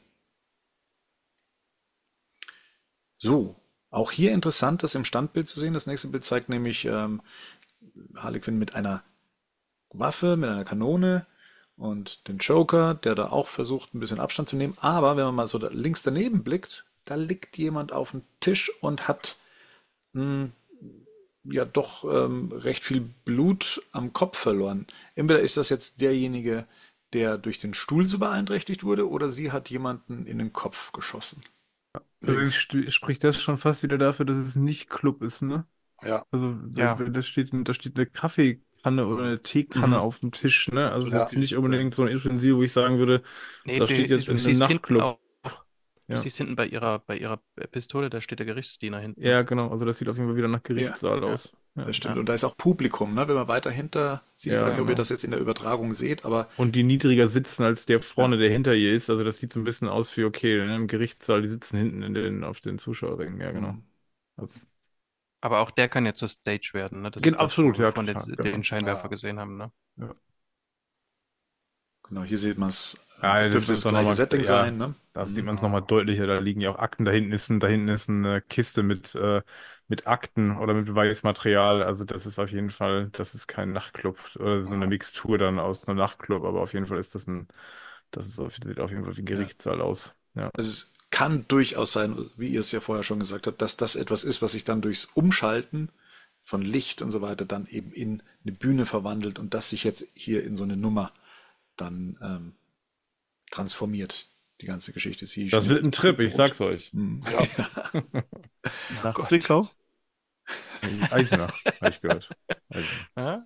So, auch hier interessant, das im Standbild zu sehen. Das nächste Bild zeigt nämlich ähm, Harley Quinn mit einer Waffe, mit einer Kanone und den Joker, der da auch versucht, ein bisschen Abstand zu nehmen. Aber wenn man mal so da links daneben blickt, da liegt jemand auf dem Tisch und hat mh, ja doch ähm, recht viel Blut am Kopf verloren. Entweder ist das jetzt derjenige, der durch den Stuhl so beeinträchtigt wurde, oder sie hat jemanden in den Kopf geschossen. Also es Links. st- spricht das schon fast wieder dafür, dass es nicht Club ist, ne? Ja. Also ja, da, da steht, da steht eine Kaffeekanne oder eine Teekanne Mhm. auf dem Tisch, ne? Also es ist Ja. jetzt nicht unbedingt so ein Utensil, wo ich sagen würde, nee, da steht die, jetzt du in einem siehst hinten Nachtclub. auch, du Ja. siehst hinten bei ihrer, bei ihrer Pistole, da steht der Gerichtsdiener hinten. Ja, genau. Also das sieht auf jeden Fall wieder nach Ja, Gerichtssaal Ja, aus. Ja. das stimmt. ja, Und da ist auch Publikum, ne? Wenn man weiter hinter sieht, ich Ja, weiß nicht, ob ihr genau. das jetzt in der Übertragung seht, aber Und die niedriger sitzen als der ja. vorne, der hinter ihr ist. Also das sieht so ein bisschen aus wie, okay, ne, im Gerichtssaal, die sitzen hinten in den, auf den Zuschauerrängen. Ja, genau. Mhm. Also, Aber auch der kann ja zur Stage werden, ne? Das Gen- ist das, wo absolut, wir ja, von total, den, genau. den Scheinwerfer Ja. gesehen haben, ne? Ja. Genau, hier sieht man es. Ja, Das das dürfte ist das dann gleiche nochmal, Setting ja, sein, ne? da sieht Mhm. man es nochmal deutlicher. Da liegen ja auch Akten. Da hinten ist ein, da hinten ist eine Kiste mit, äh, mit Akten oder mit Beweismaterial. Also das ist auf jeden Fall, das ist kein Nachtclub oder so eine Mixtur dann aus einem Nachtclub, aber auf jeden Fall ist das ein, das ist auf, sieht auf jeden Fall wie ein Ja. Gerichtssaal aus. Ja. Also es kann durchaus sein, wie ihr es ja vorher schon gesagt habt, dass das etwas ist, was sich dann durchs Umschalten von Licht und so weiter dann eben in eine Bühne verwandelt und das sich jetzt hier in so eine Nummer dann ähm, transformiert. Die ganze Geschichte sehe ich Das schon wird ein jetzt. Trip, ich sag's euch. Mhm. Nach Gott. Zwickau. Eisenach, habe ich gehört. Eisenach. Ja?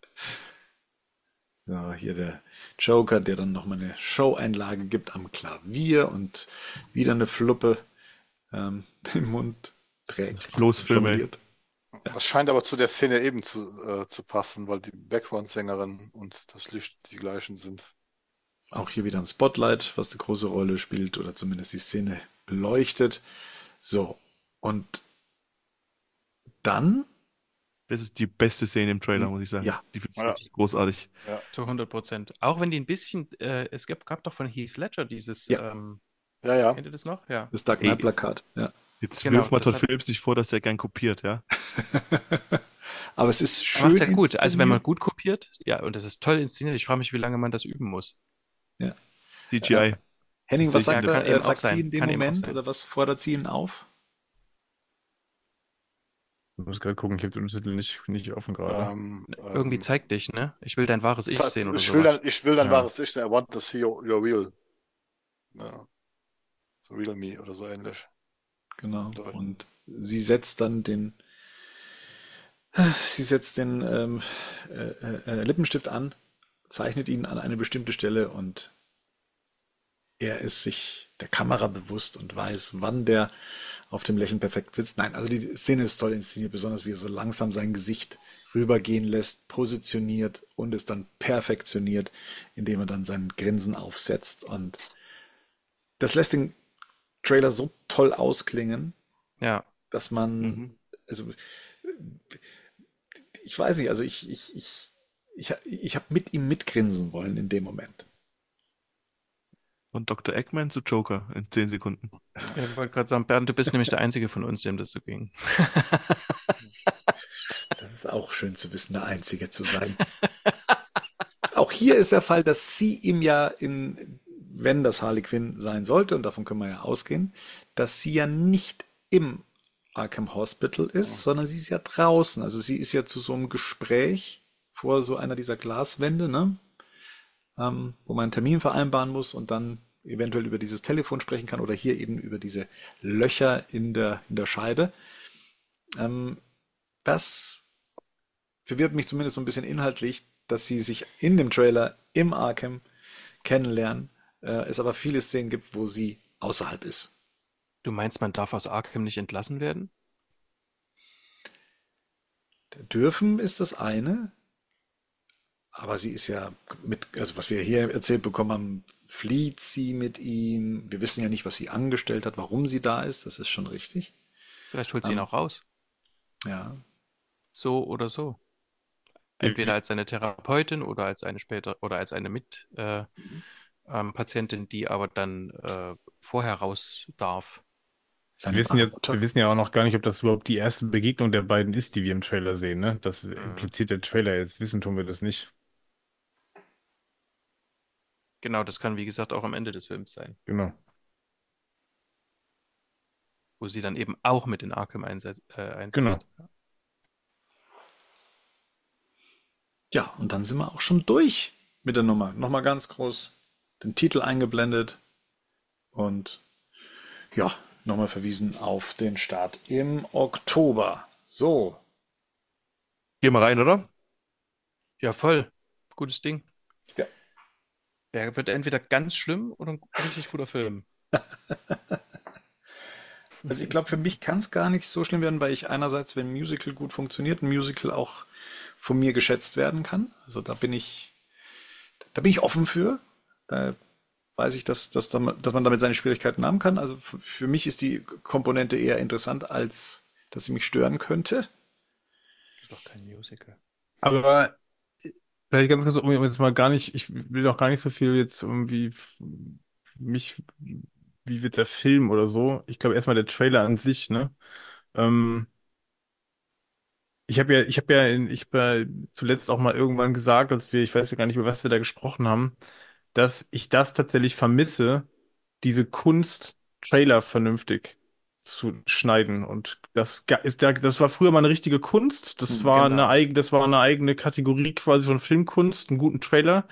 So, hier der Joker, der dann nochmal eine Show-Einlage gibt am Klavier und wieder eine Fluppe ähm, im Mund trägt. Floßfilme. jongliert. Das scheint aber zu der Szene eben zu, äh, zu passen, weil die Background-Sängerin und das Licht die gleichen sind. Auch hier wieder ein Spotlight, was eine große Rolle spielt oder zumindest die Szene beleuchtet. So, und dann, Das ist die beste Szene im Trailer, muss ich sagen. Ja. Die finde ich Ja. richtig großartig. Ja. Zu hundert Prozent. Auch wenn die ein bisschen, äh, es gab, gab doch von Heath Ledger dieses, Ja. ähm, Ja, ja. kennt ihr das noch? Ja. das Dark Ey. Knight-Plakat, ja. Jetzt Genau, wirf mal das Todd hat- Phillips nicht vor, dass er gern kopiert, ja? Aber es ist Er schön macht ja gut. Also wenn man inszeniert. gut kopiert, ja, und das ist toll inszeniert, ich frage mich, wie lange man das üben muss. C G I. Henning, was Ja, sagt kann er? eben Äh, auch sagt sein. sie in dem Kann eben auch Moment sein. oder was fordert sie ihn auf? Ich muss gerade gucken, ich habe den Untertitel nicht, nicht offen gerade. Ähm, Irgendwie ähm, zeig dich, ne? Ich will dein wahres Ich das- sehen oder ich will sowas. dann, ich will dann Ja. wahres Ich sehen. I want to see your, your real. Ja. So real me oder so ähnlich. Genau. Deutsch. Und sie setzt dann den, sie setzt den ähm, äh, äh, Lippenstift an, zeichnet ihn an eine bestimmte Stelle und er ist sich der Kamera bewusst und weiß, wann der auf dem Lächeln perfekt sitzt. Nein, also die Szene ist toll inszeniert, besonders wie er so langsam sein Gesicht rübergehen lässt, positioniert und es dann perfektioniert, indem er dann sein Grinsen aufsetzt. Und das lässt den Trailer so toll ausklingen, Ja. dass man, Mhm. also ich weiß nicht, also ich, ich, ich, ich, ich habe mit ihm mitgrinsen wollen in dem Moment. Von Doktor Eggman zu Joker in zehn Sekunden. Ich wollte gerade sagen, Bernd, du bist nämlich der Einzige von uns, dem das so ging. Das ist auch schön zu wissen, der Einzige zu sein. Auch hier ist der Fall, dass sie ihm ja in, wenn das Harley Quinn sein sollte, und davon können wir ja ausgehen, dass sie ja nicht im Arkham Hospital ist, sondern sie ist ja draußen. Also sie ist ja zu so einem Gespräch vor so einer dieser Glaswände, ne? Ähm, wo man einen Termin vereinbaren muss und dann eventuell über dieses Telefon sprechen kann oder hier eben über diese Löcher in der, in der Scheibe. Ähm, das verwirrt mich zumindest so ein bisschen inhaltlich, dass sie sich in dem Trailer im Arkham kennenlernen, äh, es aber viele Szenen gibt, wo sie außerhalb ist. Du meinst, man darf aus Arkham nicht entlassen werden? Dürfen ist das eine, aber sie ist ja mit, also was wir hier erzählt bekommen haben, flieht sie mit ihm. Wir wissen ja nicht, was sie angestellt hat, warum sie da ist, das ist schon richtig. Vielleicht holt sie ihn Ähm. auch raus. Ja, So oder so. Entweder als eine Therapeutin oder als eine später oder als eine Mit äh, ähm, Patientin, die aber dann äh, vorher raus darf. seine Wir wissen ja, Mutter. wir wissen ja auch noch gar nicht, ob das überhaupt die erste Begegnung der beiden ist, die wir im Trailer sehen, ne? Das impliziert der Trailer jetzt. Wissen tun wir das nicht. Genau, das kann wie gesagt auch am Ende des Films sein, Genau. wo sie dann eben auch mit in Arkham einsetzt. Äh, einsetzt. Genau. Ja, und dann sind wir auch schon durch mit der Nummer. Nochmal ganz groß den Titel eingeblendet und ja, nochmal verwiesen auf den Start im Oktober. So, Geh mal rein, oder? Ja, voll. Gutes Ding. Ja. Der wird entweder ganz schlimm oder ein richtig guter Film. also ich glaube, für mich kann es gar nicht so schlimm werden, weil ich einerseits, wenn ein Musical gut funktioniert, ein Musical auch von mir geschätzt werden kann. Also da bin ich, da bin ich offen für. Da weiß ich, dass, dass, da- dass man damit seine Schwierigkeiten haben kann. Also f- für mich ist die Komponente eher interessant als dass sie mich stören könnte. Das ist doch kein Musical. Aber vielleicht ganz kurz, um jetzt mal gar nicht, ich will auch gar nicht so viel jetzt irgendwie f- mich, wie wird der Film oder so. Ich glaube erstmal der Trailer an sich, ne? Ähm, ich habe ja, ich habe ja, in, ich hab ja zuletzt auch mal irgendwann gesagt, als wir, ich weiß ja gar nicht, über was wir da gesprochen haben, dass ich das tatsächlich vermisse, diese Kunst, Trailer vernünftig zu schneiden. Und das ga- ist da, das war früher mal eine richtige Kunst. Das Hm, war eine genau. eigene, das war eine eigene Kategorie quasi von Filmkunst, einen guten Trailer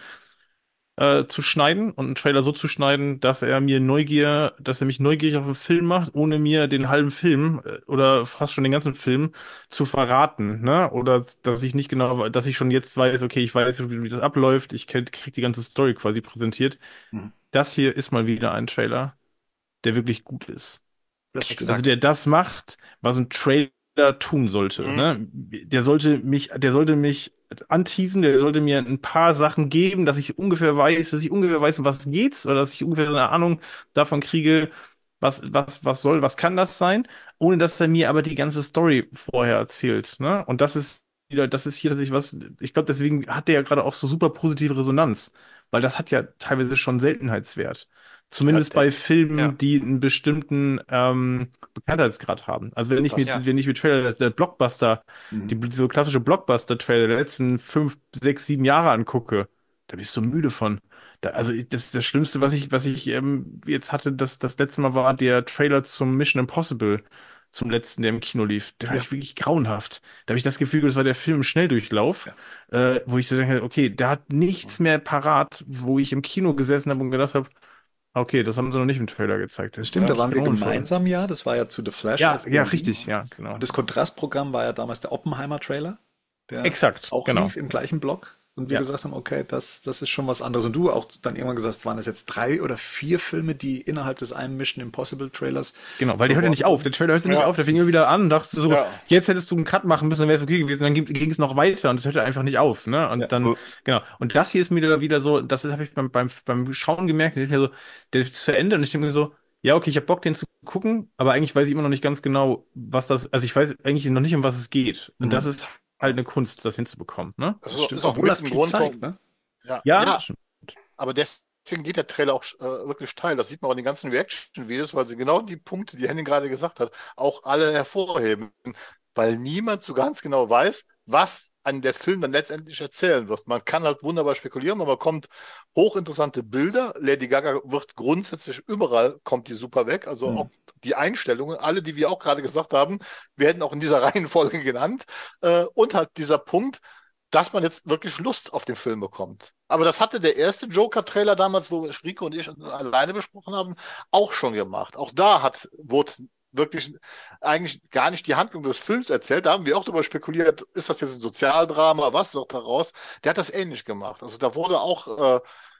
äh, zu schneiden und einen Trailer so zu schneiden, dass er mir Neugier, dass er mich neugierig auf den Film macht, ohne mir den halben Film äh, oder fast schon den ganzen Film zu verraten, ne? Oder dass ich nicht genau, dass ich schon jetzt weiß, okay, ich weiß, wie, wie das abläuft, ich kenn, krieg die ganze Story quasi präsentiert. Mhm. Das hier ist mal wieder ein Trailer, der wirklich gut ist. Das stimmt. Also der das macht, was ein Trailer tun sollte, Mhm. ne? Der sollte mich, der sollte mich anteasen, der sollte mir ein paar Sachen geben, dass ich ungefähr weiß, dass ich ungefähr weiß, um was geht's, oder dass ich ungefähr so eine Ahnung davon kriege, was, was, was soll, was kann das sein, ohne dass er mir aber die ganze Story vorher erzählt, ne? Und das ist wieder, das ist hier tatsächlich was, ich glaube, deswegen hat der ja gerade auch so super positive Resonanz, weil das hat ja teilweise schon Seltenheitswert. Ja, Zumindest der, bei Ja, Filmen, die einen bestimmten ähm, Bekanntheitsgrad haben. Also wenn ich mir, das, ja. wenn ich mir Trailer, der Blockbuster, die, Mhm. so klassische Blockbuster-Trailer der letzten fünf, sechs, sieben Jahre angucke, da bist du müde von. Da, also ich- das, das Schlimmste, was ich, was ich ähm, jetzt hatte, das, das letzte Mal war der Trailer zum Mission Impossible, zum letzten, der im Kino lief. Der fand Ja, ich wirklich grauenhaft. Da habe ich das Gefühl, das war der Film im Schnelldurchlauf, ja. äh, wo ich so denke, okay, der hat nichts mehr parat, wo ich im Kino gesessen habe und gedacht habe, okay, das haben sie noch nicht im Trailer gezeigt. Das Das war stimmt, da wirklich waren wir grauenvoll. gemeinsam ja. Das war ja zu The Flash, Ja, als ja, der lief. richtig, ja, Und genau. das Kontrastprogramm war ja damals der Oppenheimer-Trailer, der Exakt, auch genau. lief im gleichen Block. Und wir Ja, gesagt haben, okay, das, das ist schon was anderes. Und du auch dann irgendwann gesagt hast, waren das jetzt drei oder vier Filme, die innerhalb des einen Mission Impossible Trailers genau, weil der hörte nicht beworben auf. Der wurden? Trailer hörte nicht ja, auf. Der fing immer wieder an und dachte so, ja. jetzt hättest du einen Cut machen müssen, dann wäre es okay gewesen. Dann ging, ging es noch weiter und es hörte einfach nicht auf, ne? Ja. Und dann, genau. Und das hier ist mir wieder, wieder so, das habe ich beim, beim, beim Schauen gemerkt, ich mir so, der ist zu Ende und ich denke mir so, ja, okay, ich habe Bock, den zu gucken, aber eigentlich weiß ich immer noch nicht ganz genau, was das, also ich weiß eigentlich noch nicht, um was es geht. Und das Mhm. ist halt eine Kunst, das hinzubekommen, ne? Das Das ist, stimmt, ist auch obwohl er mit ein viel Grund, zeigt, warum, ne? ja, Ja, ja, schon. aber deswegen geht der Trailer auch äh, wirklich steil. Das sieht man auch in den ganzen Reaction-Videos, weil sie genau die Punkte, die Henning gerade gesagt hat, auch alle hervorheben. Weil niemand so ganz genau weiß, was an der Film dann letztendlich erzählen wird. Man kann halt wunderbar spekulieren, aber bekommt hochinteressante Bilder. Lady Gaga wird grundsätzlich überall, kommt die super weg. Also auch Mhm. die Einstellungen, alle, die wir auch gerade gesagt haben, werden auch in dieser Reihenfolge genannt. Äh, und halt dieser Punkt, dass man jetzt wirklich Lust auf den Film bekommt. Aber das hatte der erste Joker-Trailer damals, wo Rico und ich alleine besprochen haben, auch schon gemacht. Auch da hat, wurde wirklich eigentlich gar nicht die Handlung des Films erzählt. Da haben wir auch darüber spekuliert, ist das jetzt ein Sozialdrama, was wird daraus? Der hat das ähnlich gemacht. Also da wurde auch, äh,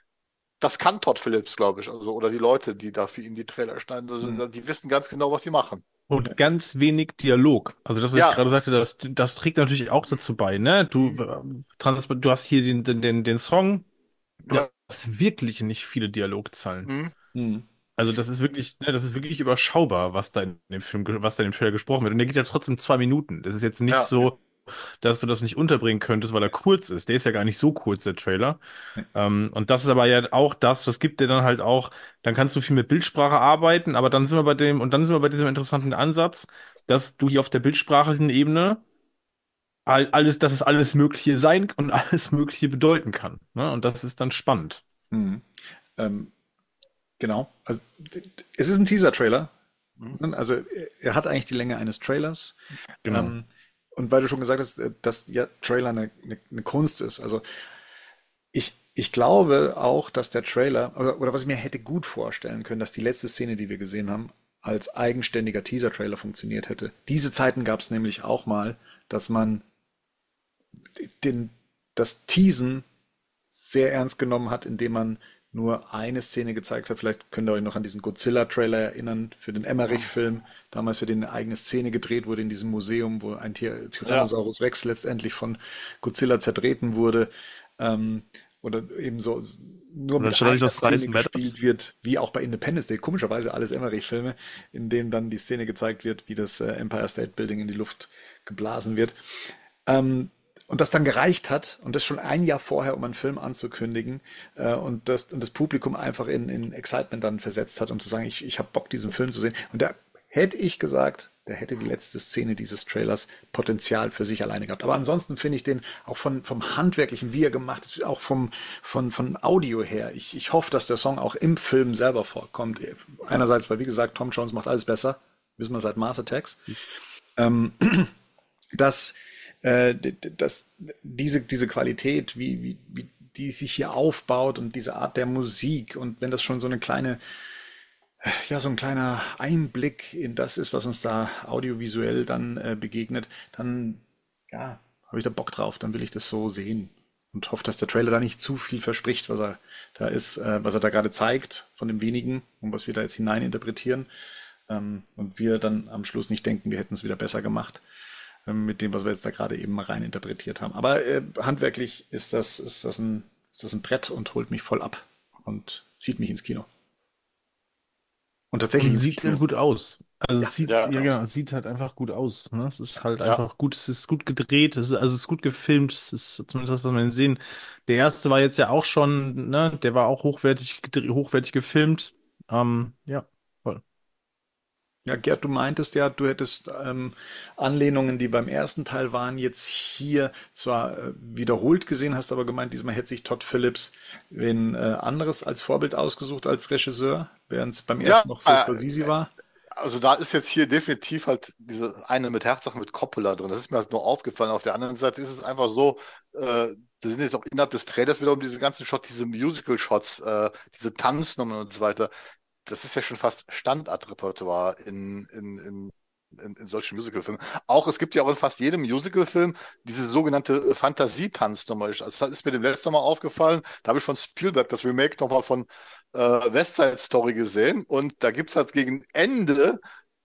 das kann Todd Phillips, glaube ich, also, oder die Leute, die da für ihn die Trailer schneiden, Mhm. also, die wissen ganz genau, was sie machen. Und ganz wenig Dialog. Also das, was ich Ja, gerade sagte, das, das trägt natürlich auch dazu bei, ne? Du, mhm. äh, trans- du hast hier den, den, den, den Song, du Ja, hast wirklich nicht viele Dialogzeilen. mhm. Mhm. Also das ist wirklich, ne, das ist wirklich überschaubar, was da in dem Film, ge- was da in dem Trailer gesprochen wird. Und der geht ja trotzdem zwei Minuten. Das ist jetzt nicht Ja, so, dass du das nicht unterbringen könntest, weil er kurz ist. Der ist ja gar nicht so kurz, der Trailer. Ähm, und das ist aber ja auch das, das gibt dir dann halt auch, dann kannst du viel mit Bildsprache arbeiten, aber dann sind wir bei dem, und dann sind wir bei diesem interessanten Ansatz, dass du hier auf der bildsprachlichen Ebene all- alles, dass es alles Mögliche sein und alles Mögliche bedeuten kann. Ne? Und das ist dann spannend. Mhm. Ähm, genau. Also, d- d- es ist ein Teaser-Trailer. mhm. Ne? Also er er hat eigentlich die Länge eines Trailers. Genau. Ähm, und weil du schon gesagt hast, äh, dass ja Trailer eine, eine, eine Kunst ist. Also ich, ich glaube auch, dass der Trailer, oder, oder was ich mir hätte gut vorstellen können, dass die letzte Szene, die wir gesehen haben, als eigenständiger Teaser-Trailer funktioniert hätte. Diese Zeiten gab es nämlich auch mal, dass man den, das Teasen sehr ernst genommen hat, indem man nur eine Szene gezeigt hat. Vielleicht könnt ihr euch noch an diesen Godzilla-Trailer erinnern, für den Emmerich-Film, damals für den eine eigene Szene gedreht wurde in diesem Museum, wo ein Ty Ja, Tyrannosaurus Rex letztendlich von Godzilla zertreten wurde. Ähm, oder eben so nur Und dann mit stand da nicht einer noch Szene Size Matters. gespielt wird, wie auch bei Independence Day, komischerweise alles Emmerich-Filme, in denen dann die Szene gezeigt wird, wie das äh, Empire State Building in die Luft geblasen wird. Ähm, und das dann gereicht hat, und das schon ein Jahr vorher, um einen Film anzukündigen, äh, und, das, und das Publikum einfach in, in Excitement dann versetzt hat, um zu sagen, ich, ich habe Bock, diesen Film zu sehen. Und da hätte ich gesagt, da hätte die letzte Szene dieses Trailers Potenzial für sich alleine gehabt. Aber ansonsten finde ich den auch von, vom Handwerklichen, wie er gemacht ist, auch vom, von, von Audio her. Ich, ich hoffe, dass der Song auch im Film selber vorkommt. Einerseits, weil wie gesagt, Tom Jones macht alles besser. Wissen wir seit Mars Attacks. Ähm, dass, äh, dass diese, diese Qualität, wie, wie, wie die sich hier aufbaut und diese Art der Musik und wenn das schon so eine kleine ja, so ein kleiner Einblick in das ist, was uns da audiovisuell dann äh, begegnet, dann, ja, habe ich da Bock drauf, dann will ich das so sehen und hoffe, dass der Trailer da nicht zu viel verspricht, was er da ist, äh, was er da gerade zeigt von dem wenigen und was wir da jetzt hineininterpretieren ähm, und wir dann am Schluss nicht denken, wir hätten es wieder besser gemacht ähm, mit dem, was wir jetzt da gerade eben mal rein interpretiert haben. Aber äh, handwerklich ist das, ist das ein, ist das ein Brett und holt mich voll ab und zieht mich ins Kino. Und tatsächlich Und ins sieht Kino. halt gut aus. Also Ja, es sieht, ja, ja, genau. genau, es sieht halt einfach gut aus. Ne? Es ist halt Ja. einfach gut, es ist gut gedreht, es ist, also es ist gut gefilmt, es ist zumindest das, was wir sehen. Der erste war jetzt ja auch schon, ne, der war auch hochwertig, gedre- hochwertig gefilmt. Ähm, ja, voll. Ja, Gerd, du meintest ja, du hättest ähm, Anlehnungen, die beim ersten Teil waren, jetzt hier zwar äh, wiederholt gesehen, hast aber gemeint, diesmal hätte sich Todd Phillips wen äh, anderes als Vorbild ausgesucht als Regisseur, während es beim Ja, ersten noch so äh, Scorsese war. also da ist jetzt hier definitiv halt diese eine mit Herzsache mit Coppola drin. Das ist mir halt nur aufgefallen. Auf der anderen Seite ist es einfach so, äh, da sind jetzt auch innerhalb des Trailers wiederum diese ganzen Shots, diese Musical-Shots, äh, diese Tanznummern und so weiter. Das ist ja schon fast Standardrepertoire in, in, in, in, in solchen Musicalfilmen. Auch es gibt ja auch in fast jedem Musicalfilm diese sogenannte Fantasietanznummer. Also das ist mir dem letzten Mal aufgefallen. Da habe ich von Spielberg das Remake nochmal von äh, West Side Story gesehen. Und da gibt es halt gegen Ende,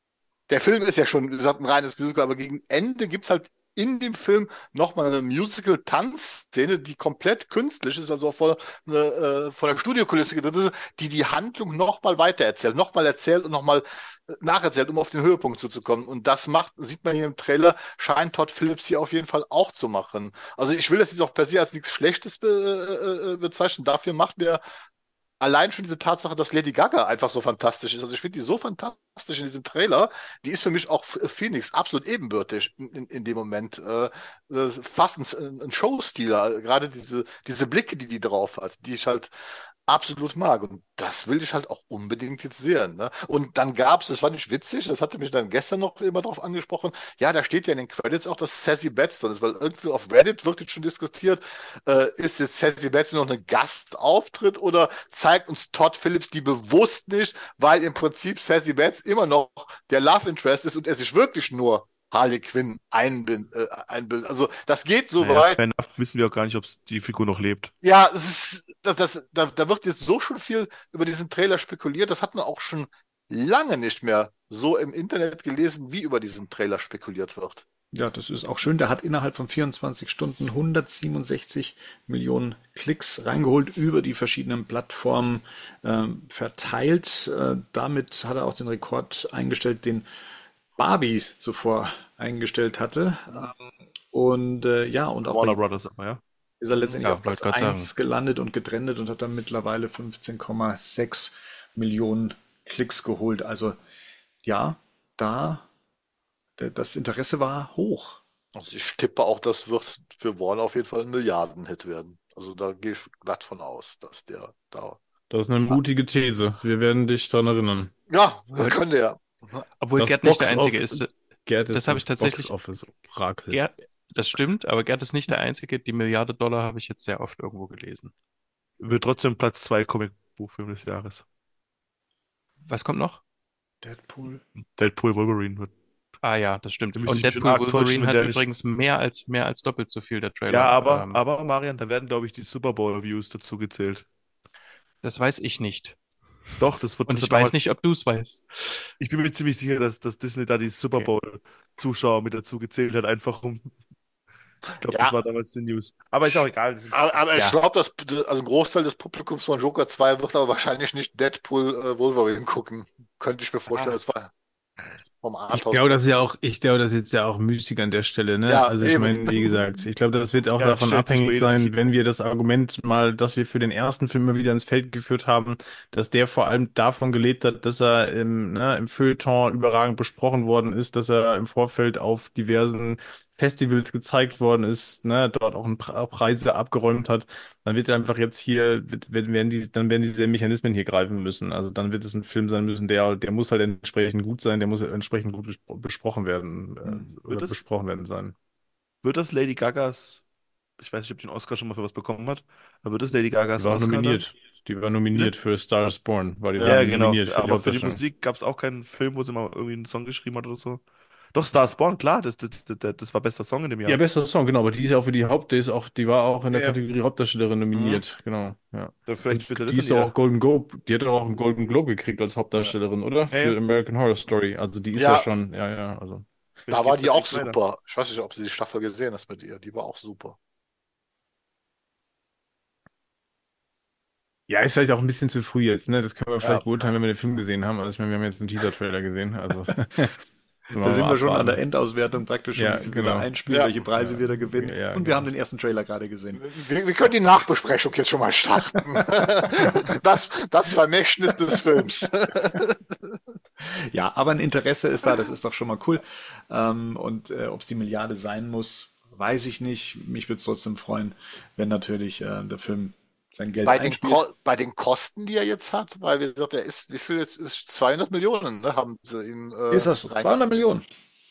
der Film ist ja schon, wie gesagt, ein reines Musical, aber gegen Ende gibt es halt in dem Film nochmal eine Musical-Tanzszene, die komplett künstlich ist, also vor, eine, äh, vor der Studiokulisse gedreht ist, die die Handlung nochmal weitererzählt, nochmal erzählt und nochmal nacherzählt, um auf den Höhepunkt zuzukommen. Und das macht, sieht man hier im Trailer, scheint Todd Phillips hier auf jeden Fall auch zu machen. Also ich will das jetzt auch per se als nichts Schlechtes be äh, bezeichnen. Dafür macht mir allein schon diese Tatsache, dass Lady Gaga einfach so fantastisch ist. Also ich finde die so fantastisch in diesem Trailer. Die ist für mich auch Phoenix absolut ebenbürtig in, in, in dem Moment. Äh, äh, fast ein, ein Showstealer. Gerade diese, diese Blicke, die die drauf hat, die ich halt absolut mag. Und das will ich halt auch unbedingt jetzt sehen. Ne? Und dann gab es, das fand ich witzig, das hatte mich dann gestern noch immer drauf angesprochen, ja, da steht ja in den Credits auch, dass Sassy Betts drin ist, weil irgendwie auf Reddit wird jetzt schon diskutiert, äh, ist jetzt Sassy Betts nur noch ein Gastauftritt oder zeigt uns Todd Phillips die bewusst nicht, weil im Prinzip Sassy Betts immer noch der Love Interest ist und er sich wirklich nur Harley Quinn einbind, äh, einbildet. Also das geht so Naja, weit. fair enough, wissen wir auch gar nicht, ob die Figur noch lebt. Ja, es ist, das, das, da, da wird jetzt so schon viel über diesen Trailer spekuliert. Das hat man auch schon lange nicht mehr so im Internet gelesen, wie über diesen Trailer spekuliert wird. Ja, das ist auch schön. Der hat innerhalb von vierundzwanzig Stunden hundertsiebenundsechzig Millionen Klicks reingeholt, über die verschiedenen Plattformen ähm, verteilt. Äh, damit hat er auch den Rekord eingestellt, den Barbie zuvor eingestellt hatte. Ähm, und äh, ja, und auch Warner bei Brothers aber, ja. ist er letztendlich Ja, auf Platz wollte gerade eins sagen. gelandet und getrennt und hat dann mittlerweile fünfzehn Komma sechs Millionen Klicks geholt. Also ja, da der- das Interesse war hoch. Also ich tippe auch, das wird für Warner auf jeden Fall ein Milliardenhit werden. Also da gehe ich glatt von aus, dass der da. Das ist eine mutige These. Wir werden dich daran erinnern. Ja, Aber, könnte ja. obwohl Das Gerd nicht der Box Einzige of ist. Gerd Das ist habe das ich Box tatsächlich. Office Orakel. Gerd, das stimmt, aber Gerd ist nicht der Einzige. Die Milliarde Dollar habe ich jetzt sehr oft irgendwo gelesen. Wird trotzdem Platz zwei Comicbuchfilm des Jahres. Was kommt noch? Deadpool. Deadpool Wolverine wird. Ah ja, das stimmt. Da müsste Und ich mich schon Deadpool arg täuschen, Wolverine wenn hat der nicht. übrigens mehr als mehr als doppelt so viel der Trailer. Ja, aber, Ähm, aber Marian, da werden, glaube ich, die Super Bowl-Views dazu gezählt. das weiß ich nicht. Doch, das wird, Und das ich hat weiß damals, nicht, ob du es weißt. ich bin mir ziemlich sicher, dass, dass Disney da die Super Okay. Bowl-Zuschauer mit dazu gezählt hat, einfach um Ich glaube, das Ja, war damals die News. Aber ist auch egal. Das ist, aber, aber ich Ja. glaube, dass also ein Großteil des Publikums von Joker zwei wird aber wahrscheinlich nicht Deadpool äh, Wolverine gucken. Könnte ich mir vorstellen, ah, das war vom Ich Arthouse. glaube, das ist ja auch, ich glaube, das ist jetzt ja auch müßig an der Stelle, ne? Ja, Also ich eben. meine, wie gesagt, ich glaube, das wird auch ja, davon stellt sich nur abhängig jedes sein, Kino. wenn wir das Argument mal, das wir für den ersten Film mal wieder ins Feld geführt haben, dass der vor allem davon gelebt hat, dass er im, ne, im Feuilleton überragend besprochen worden ist, dass er im Vorfeld auf diversen Festivals gezeigt worden ist, ne, dort auch ein Pre- Preise abgeräumt hat. Dann wird er einfach jetzt hier, wird, werden werden die, dann werden diese Mechanismen hier greifen müssen. Also dann wird es ein Film sein müssen, der, der muss halt entsprechend gut sein, der muss entsprechend gut bespro besprochen werden, Hm. äh, Wird oder das, besprochen werden sein. wird das Lady Gagas, ich weiß nicht, ob die den Oscar schon mal für was bekommen hat, aber wird das Lady Die Gagas war auch Oscar dann? nominiert. Die war Bitte? nominiert für Star is Born, war die Ja. Ja, genau. nominiert für die Aber für die Hauptdarstellung. Musik gab es auch keinen Film, wo sie mal irgendwie einen Song geschrieben hat oder so. Doch, Star is Born, klar, das, das, das, das war bester Song in dem Ja, Jahr. bester Song, genau, aber die ist ja auch für die Haupt, die ist auch, die war auch in der Ja, Kategorie Hauptdarstellerin Mhm. nominiert, genau, ja. dann vielleicht Und wird er das die dann ist doch auch ja. Golden Globe, die hat doch auch einen Golden Globe gekriegt als Ja, Hauptdarstellerin, oder? ja, Für ja. American Horror Story. Also die ist ja Ja, schon, ja, ja, also. Vielleicht da war geht's die dann auch echt weiter. super. Ich weiß nicht, ob sie die Staffel gesehen hast mit ihr. Die war auch super. Ja, ist vielleicht auch ein bisschen zu früh jetzt, ne? Das können wir Ja. vielleicht beurteilen, wenn wir den Film gesehen haben. Also ich meine, wir haben jetzt einen Teaser-Trailer gesehen, also müssen Da wir sind mal wir schon an der abwarten. Endauswertung praktisch schon, Ja, wie viel wir da genau. einspielen, Ja. welche Preise Ja, wir da gewinnen. ja, Und wir haben genau. den ersten Trailer gerade gesehen. Wir, wir können die Nachbesprechung jetzt schon mal starten. Das, das Vermächtnis des Films. Ja, aber ein Interesse ist da, das ist doch schon mal cool. Ähm, und äh, ob es die Milliarde sein muss, weiß ich nicht. Mich würde es trotzdem freuen, wenn natürlich äh, der Film sein Geld Bei den, einspielt. Ko bei den Kosten, die er jetzt hat, weil wir gesagt, er ist, wie viel jetzt ist zweihundert Millionen, ne, haben sie ihm Ist äh, das so? rein. zweihundert Millionen?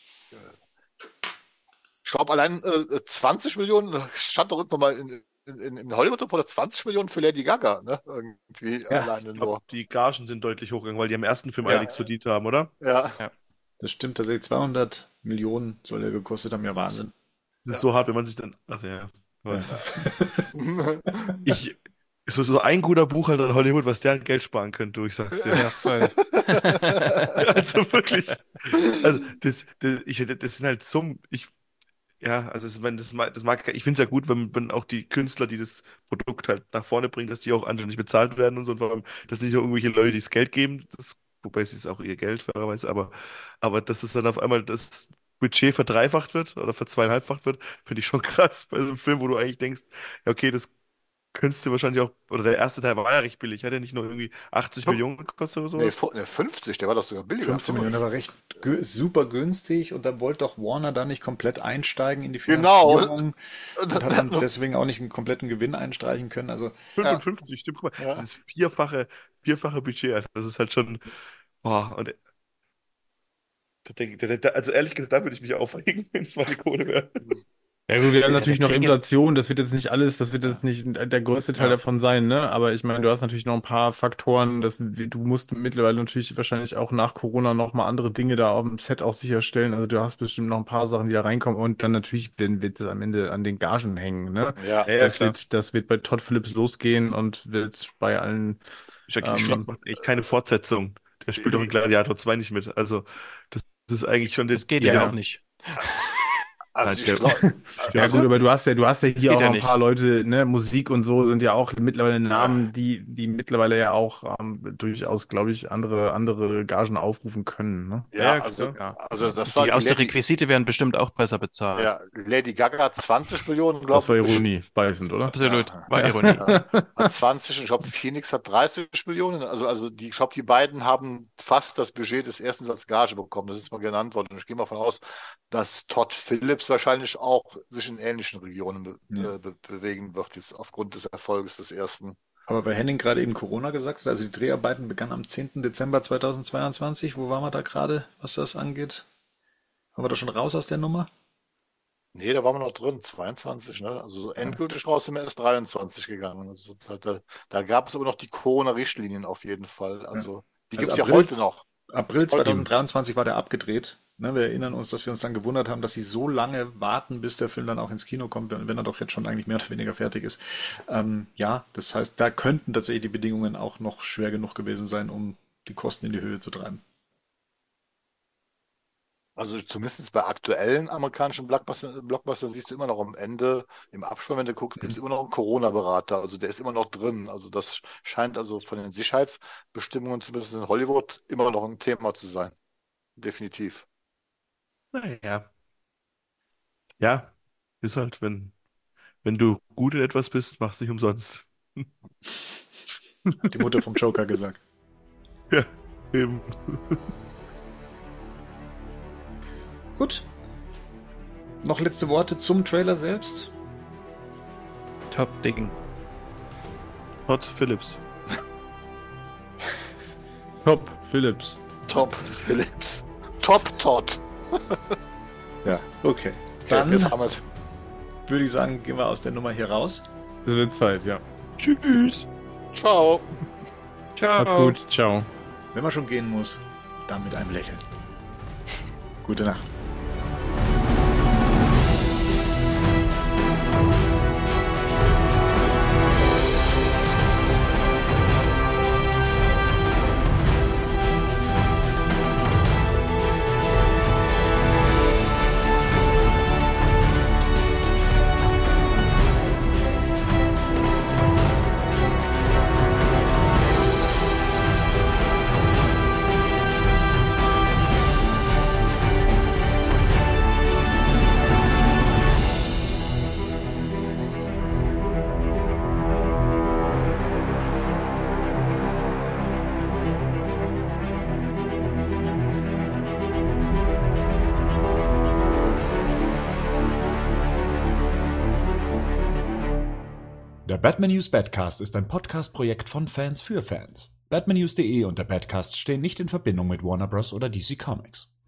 Ich glaube, allein äh, zwanzig Millionen stand doch irgendwann mal in, in, in Hollywood-Report zwanzig Millionen für Lady Gaga, ne? Irgendwie Ja, alleine Ich glaube, nur. die Gagen sind deutlich hochgegangen, weil die am ersten Film Ja, eigentlich verdient haben, oder? ja. Ja. das stimmt tatsächlich. zweihundert Millionen soll er gekostet haben. Ja, Wahnsinn. Das ist so hart, wenn man sich dann. Also ja. Ja. Was? Ich. So, so ein guter Buchhalter in Hollywood, was der an Geld sparen könnte, du, ich sag's dir. Ja, voll. Also wirklich. Also das, das, ich, das sind halt Summen. Ich, ja, also es- wenn das, mag- das mag, ich finde es ja gut, wenn, wenn auch die Künstler, die das Produkt halt nach vorne bringen, dass die auch anständig bezahlt werden und so. Und vor allem, dass nicht nur irgendwelche Leute, die das Geld geben, das, wobei es ist auch ihr Geld, fairerweise, aber, aber dass es dann auf einmal das Budget verdreifacht wird oder verzweieinhalbfacht wird, finde ich schon krass bei so einem Film, wo du eigentlich denkst, ja, okay, das könntest du wahrscheinlich auch, oder der erste Teil war ja recht billig, hat ja nicht nur irgendwie achtzig Fünf- Millionen gekostet oder Nee, sowas? fu- nee, fünfzig, der war doch sogar billiger. fünfzehn Millionen, der war recht gü- super günstig und da wollte doch Warner da nicht komplett einsteigen in die Genau. Finanzierung Und, und hat dann und, deswegen auch nicht einen kompletten Gewinn einstreichen können. Also ja, fünfundfünfzig, stimmt, guck mal, das ja. ist vierfache, vierfache Budget, Alter. Das ist halt schon, boah, und da denk, da, da, also ehrlich gesagt, da würde ich mich aufregen, wenn es meine Kohle wäre. Ja gut, wir haben Ja, natürlich da noch kriegen jetzt. Inflation, das wird jetzt nicht alles, das wird jetzt nicht der größte Teil ja, davon sein, ne? Aber ich meine, du hast natürlich noch ein paar Faktoren, dass du musst mittlerweile natürlich wahrscheinlich auch nach Corona noch mal andere Dinge da auf dem Set auch sicherstellen. Also du hast bestimmt noch ein paar Sachen, die da reinkommen und dann natürlich dann wird es am Ende an den Gagen hängen, ne? Ja. Ja, ja, Das klar. wird, das wird bei Todd Phillips losgehen und wird bei allen, Jackie Ich Chan glaub, ähm, macht echt keine Fortsetzung. Der spielt doch in Gladiator zwei nicht mit. Also, das, das ist eigentlich schon der, Das geht der, ja ja. auch nicht. Also ich der, glaube, Ja also, gut, aber du hast ja, du hast ja Das hier geht auch ja noch ein paar nicht. Leute, ne, Musik und so sind ja auch mittlerweile Namen, ja, die, die mittlerweile ja auch ähm, durchaus, glaube ich, andere, andere Gagen aufrufen können, ne? ja, ja, ja, also, klar. Ja. also das war Die die aus der Lady, Requisite werden bestimmt auch besser bezahlt. ja, Lady Gaga zwanzig Millionen, Das war glaube ich. Ironie, beißend, oder? Absolut. Ja, War Ja. Ironie. ja, hat zwanzig und ich glaube, Phoenix hat dreißig Millionen. Also, also die, ich glaube, die beiden haben fast das Budget des ersten als Gage bekommen. Das ist mal genannt worden. Und ich gehe mal davon aus, dass Todd Phillips wahrscheinlich auch sich in ähnlichen Regionen be ja. äh, be bewegen wird, jetzt aufgrund des Erfolges des ersten. Aber weil Henning gerade eben Corona gesagt hat, also die Dreharbeiten begannen am zehnten Dezember zweitausendzweiundzwanzig. Wo waren wir da gerade, was das angeht? Haben wir da schon raus aus der Nummer? Nee, da waren wir noch drin, zweiundzwanzig, ne? Also so Ja, endgültig raus sind wir erst dreiundzwanzig gegangen. Also da, da, da gab es aber noch die Corona-Richtlinien auf jeden Fall. ja. Also die Also gibt es ja April, heute noch. April Heute. zweitausenddreiundzwanzig war der abgedreht. Ne, wir erinnern uns, dass wir uns dann gewundert haben, dass sie so lange warten, bis der Film dann auch ins Kino kommt, wenn, wenn er doch jetzt schon eigentlich mehr oder weniger fertig ist. Ähm, ja, das heißt, da könnten tatsächlich die Bedingungen auch noch schwer genug gewesen sein, um die Kosten in die Höhe zu treiben. Also zumindest bei aktuellen amerikanischen Blockbuster, Blockbustern siehst du immer noch am Ende, im Abspann, wenn du guckst, gibt es immer noch einen Corona-Berater. Also der ist immer noch drin. Also das scheint also von den Sicherheitsbestimmungen, zumindest in Hollywood, immer noch ein Thema zu sein. Definitiv. Naja. Ja, ist halt, wenn, wenn du gut in etwas bist, machst du nicht umsonst. Hat die Mutter vom Joker gesagt. Ja, eben. Gut. Noch letzte Worte zum Trailer selbst? Top Ding. Todd Phillips. Top Phillips. Top Phillips. Top Todd. Ja, okay. Okay, Dann jetzt haben wir es. würde ich sagen, gehen wir aus der Nummer hier raus. Es wird Zeit, ja. Tschüss. Ciao. Ciao. Macht's gut. Ciao. Wenn man schon gehen muss, dann mit einem Lächeln. Gute Nacht. Der Batman News Badcast ist ein Podcast-Projekt von Fans für Fans. Batman News punkt de und der Badcast stehen nicht in Verbindung mit Warner Bros. Oder D C Comics.